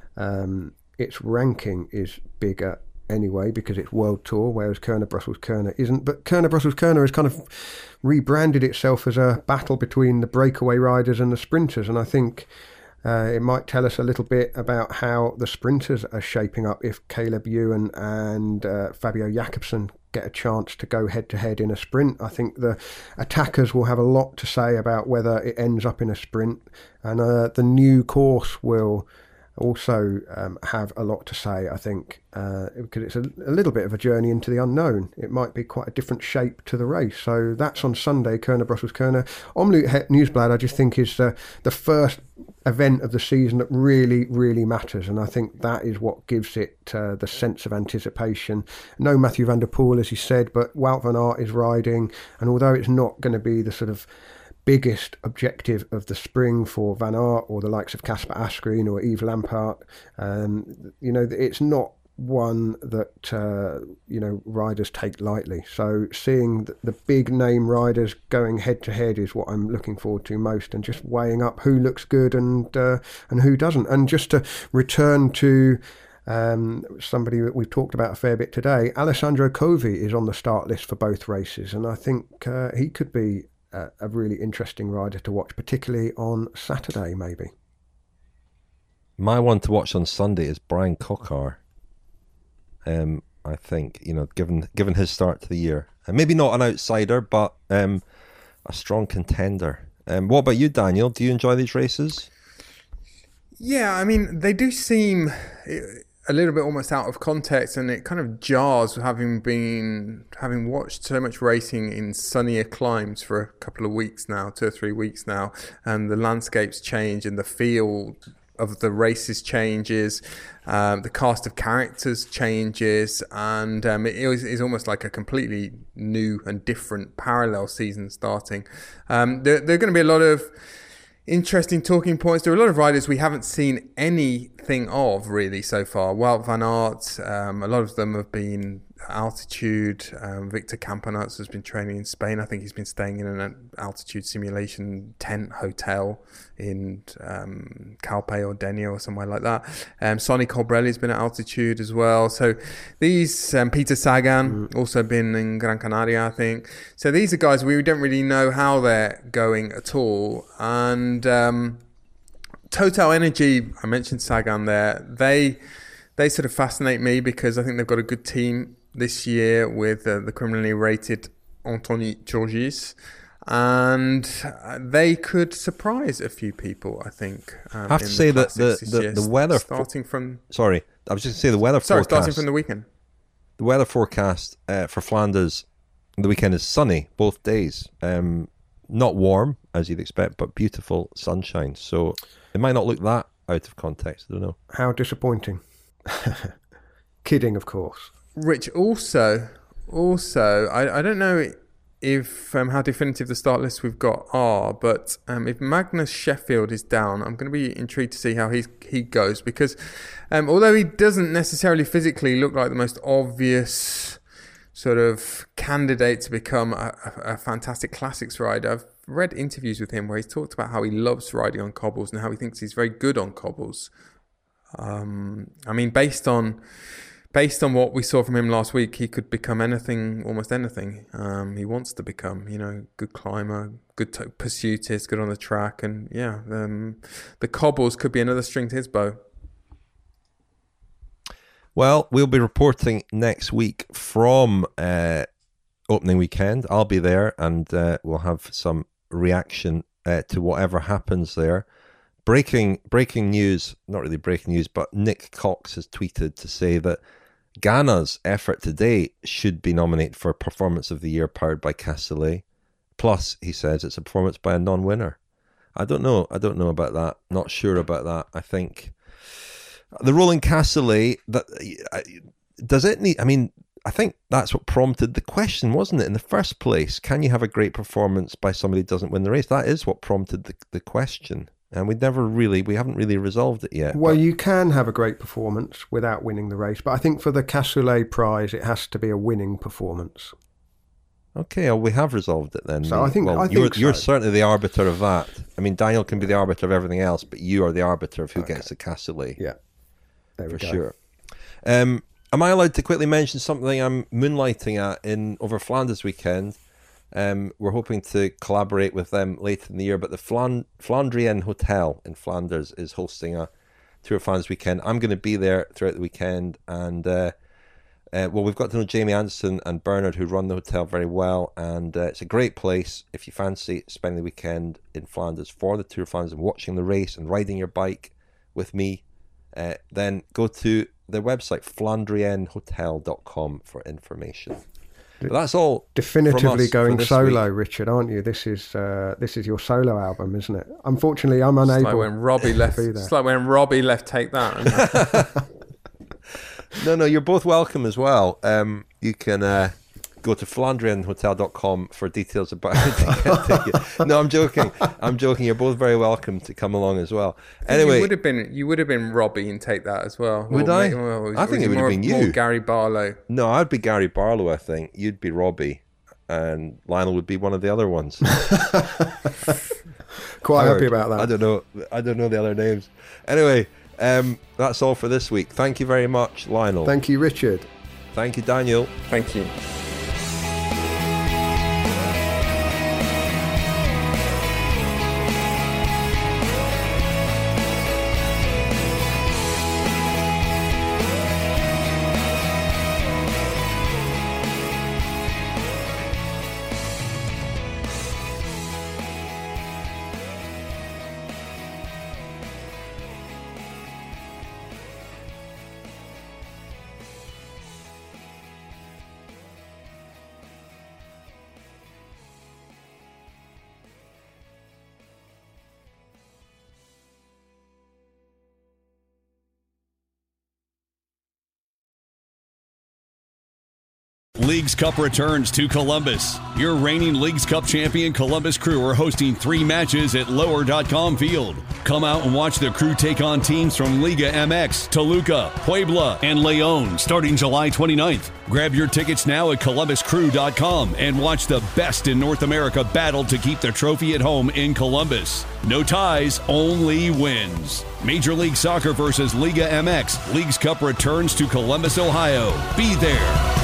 its ranking is bigger anyway because it's World Tour, whereas Kuurne-Brussels-Kuurne isn't. But Kuurne-Brussels-Kuurne has kind of rebranded itself as a battle between the breakaway riders and the sprinters, and I think it might tell us a little bit about how the sprinters are shaping up if Caleb Ewan and Fabio Jakobsen get a chance to go head-to-head in a sprint. I think the attackers will have a lot to say about whether it ends up in a sprint, and the new course will also have a lot to say, I think, because it's a little bit of a journey into the unknown. It might be quite a different shape to the race. So that's on Sunday, Kuurne-Brussels-Kuurne. Omloop Het Nieuwsblad, I just think, is the first event of the season that really, really matters. And I think that is what gives it the sense of anticipation. No Mathieu van der Poel, as you said, but Wout van Aert is riding. And although it's not going to be the sort of biggest objective of the spring for Van Aert or the likes of Casper Asgreen or Yves Lampaert, it's not one that riders take lightly. So seeing the big name riders going head to head is what I'm looking forward to most, and just weighing up who looks good and who doesn't. And just to return to somebody that we've talked about a fair bit today, Alessandro Covi is on the start list for both races, and I think he could be a really interesting rider to watch, particularly on Saturday, maybe. My one to watch on Sunday is Brian Kocar. I think, given his start to the year, and maybe not an outsider, but a strong contender. What about you, Daniel? Do you enjoy these races? Yeah, I mean, they do seem a little bit almost out of context, and it kind of jars having watched so much racing in sunnier climes for a couple of weeks now, 2 or 3 weeks now, and the landscapes change and the feel of the races changes, the cast of characters changes, and it is almost like a completely new and different parallel season starting. There are going to be a lot of interesting talking points. There are a lot of riders we haven't seen anything of really so far. Wout van Aert, a lot of them have been altitude. Victor Campenuts has been training in Spain. I think he's been staying in an altitude simulation tent hotel in Calpe or Denia or somewhere like that. Sonny Colbrelli's been at altitude as well. So these, Peter Sagan, also been in Gran Canaria, I think. So these are guys we don't really know how they're going at all. And Total Energy, I mentioned Sagan there, they sort of fascinate me because I think they've got a good team this year with the criminally rated Anthony Georgis, and they could surprise a few people, I think. I have to say that the weather starting from I was just going to say the weather forecast. Starting from the weekend. The weather forecast for Flanders the weekend is sunny both days. Not warm, as you'd expect, but beautiful sunshine. So it might not look that out of context. I don't know. How disappointing. Kidding, of course. Rich, also, I don't know if how definitive the start lists we've got are, but if Magnus Sheffield is down, I'm going to be intrigued to see how he goes, because although he doesn't necessarily physically look like the most obvious sort of candidate to become a fantastic classics rider, I've read interviews with him where he's talked about how he loves riding on cobbles and how he thinks he's very good on cobbles. I mean, based on what we saw from him last week, he could become anything, almost anything he wants to become. You know, good climber, good pursuitist, good on the track, and the cobbles could be another string to his bow. Well, we'll be reporting next week from opening weekend. I'll be there, and we'll have some reaction to whatever happens there. Breaking news, not really breaking news, but Nick Cox has tweeted to say that Ghana's effort today should be nominated for Performance of the Year powered by Castellet. Plus, he says it's a performance by a non-winner. I don't know about that. Not sure about that. I think the Roland Castellet, does it need... I mean, I think that's what prompted the question, wasn't it, in the first place? Can you have a great performance by somebody who doesn't win the race? That is what prompted the question. And we haven't really resolved it yet. Well, you can have a great performance without winning the race, but I think for the Castellet prize, it has to be a winning performance. Okay, well, we have resolved it then. So I think you're certainly the arbiter of that. I mean, Daniel can be the arbiter of everything else, but you are the arbiter of who gets the Castellet. Yeah, there we go. For sure. Am I allowed to quickly mention something I'm moonlighting at over Flanders weekend? We're hoping to collaborate with them later in the year, but the Flandrien Hotel in Flanders is hosting a Tour of Flanders weekend. I'm going to be there throughout the weekend, and we've got to know Jamie Anderson and Bernard, who run the hotel, very well, and it's a great place if you fancy spending the weekend in Flanders for the Tour of Flanders and watching the race and riding your bike with me. Then go to their website, flandrienhotel.com, for information. But that's all. Definitively going solo, week. Richard, aren't you? This is your solo album, isn't it? Unfortunately, I'm unable. It's like when Robbie left. It's like when Robbie left Take That. No, you're both welcome as well. You can go to flandrienhotel.com for details about how to get tickets. No, I'm joking. You're both very welcome to come along as well. Anyway, you would have been Robbie and Take That as well. Would I? I think it would have been you. More Gary Barlow. No, I'd be Gary Barlow. I think you'd be Robbie, and Lionel would be one of the other ones. Quite happy about that. I don't know the other names. Anyway, that's all for this week. Thank you very much, Lionel. Thank you, Richard. Thank you, Daniel. Thank you. Leagues Cup returns to Columbus. Your reigning Leagues Cup champion Columbus Crew are hosting 3 matches at Lower.com Field. Come out and watch the crew take on teams from Liga MX, Toluca, Puebla, and Leon starting July 29th. Grab your tickets now at columbuscrew.com and watch the best in North America battle to keep the trophy at home in Columbus. No ties, only wins. Major League Soccer versus Liga MX. Leagues Cup returns to Columbus, Ohio. Be there.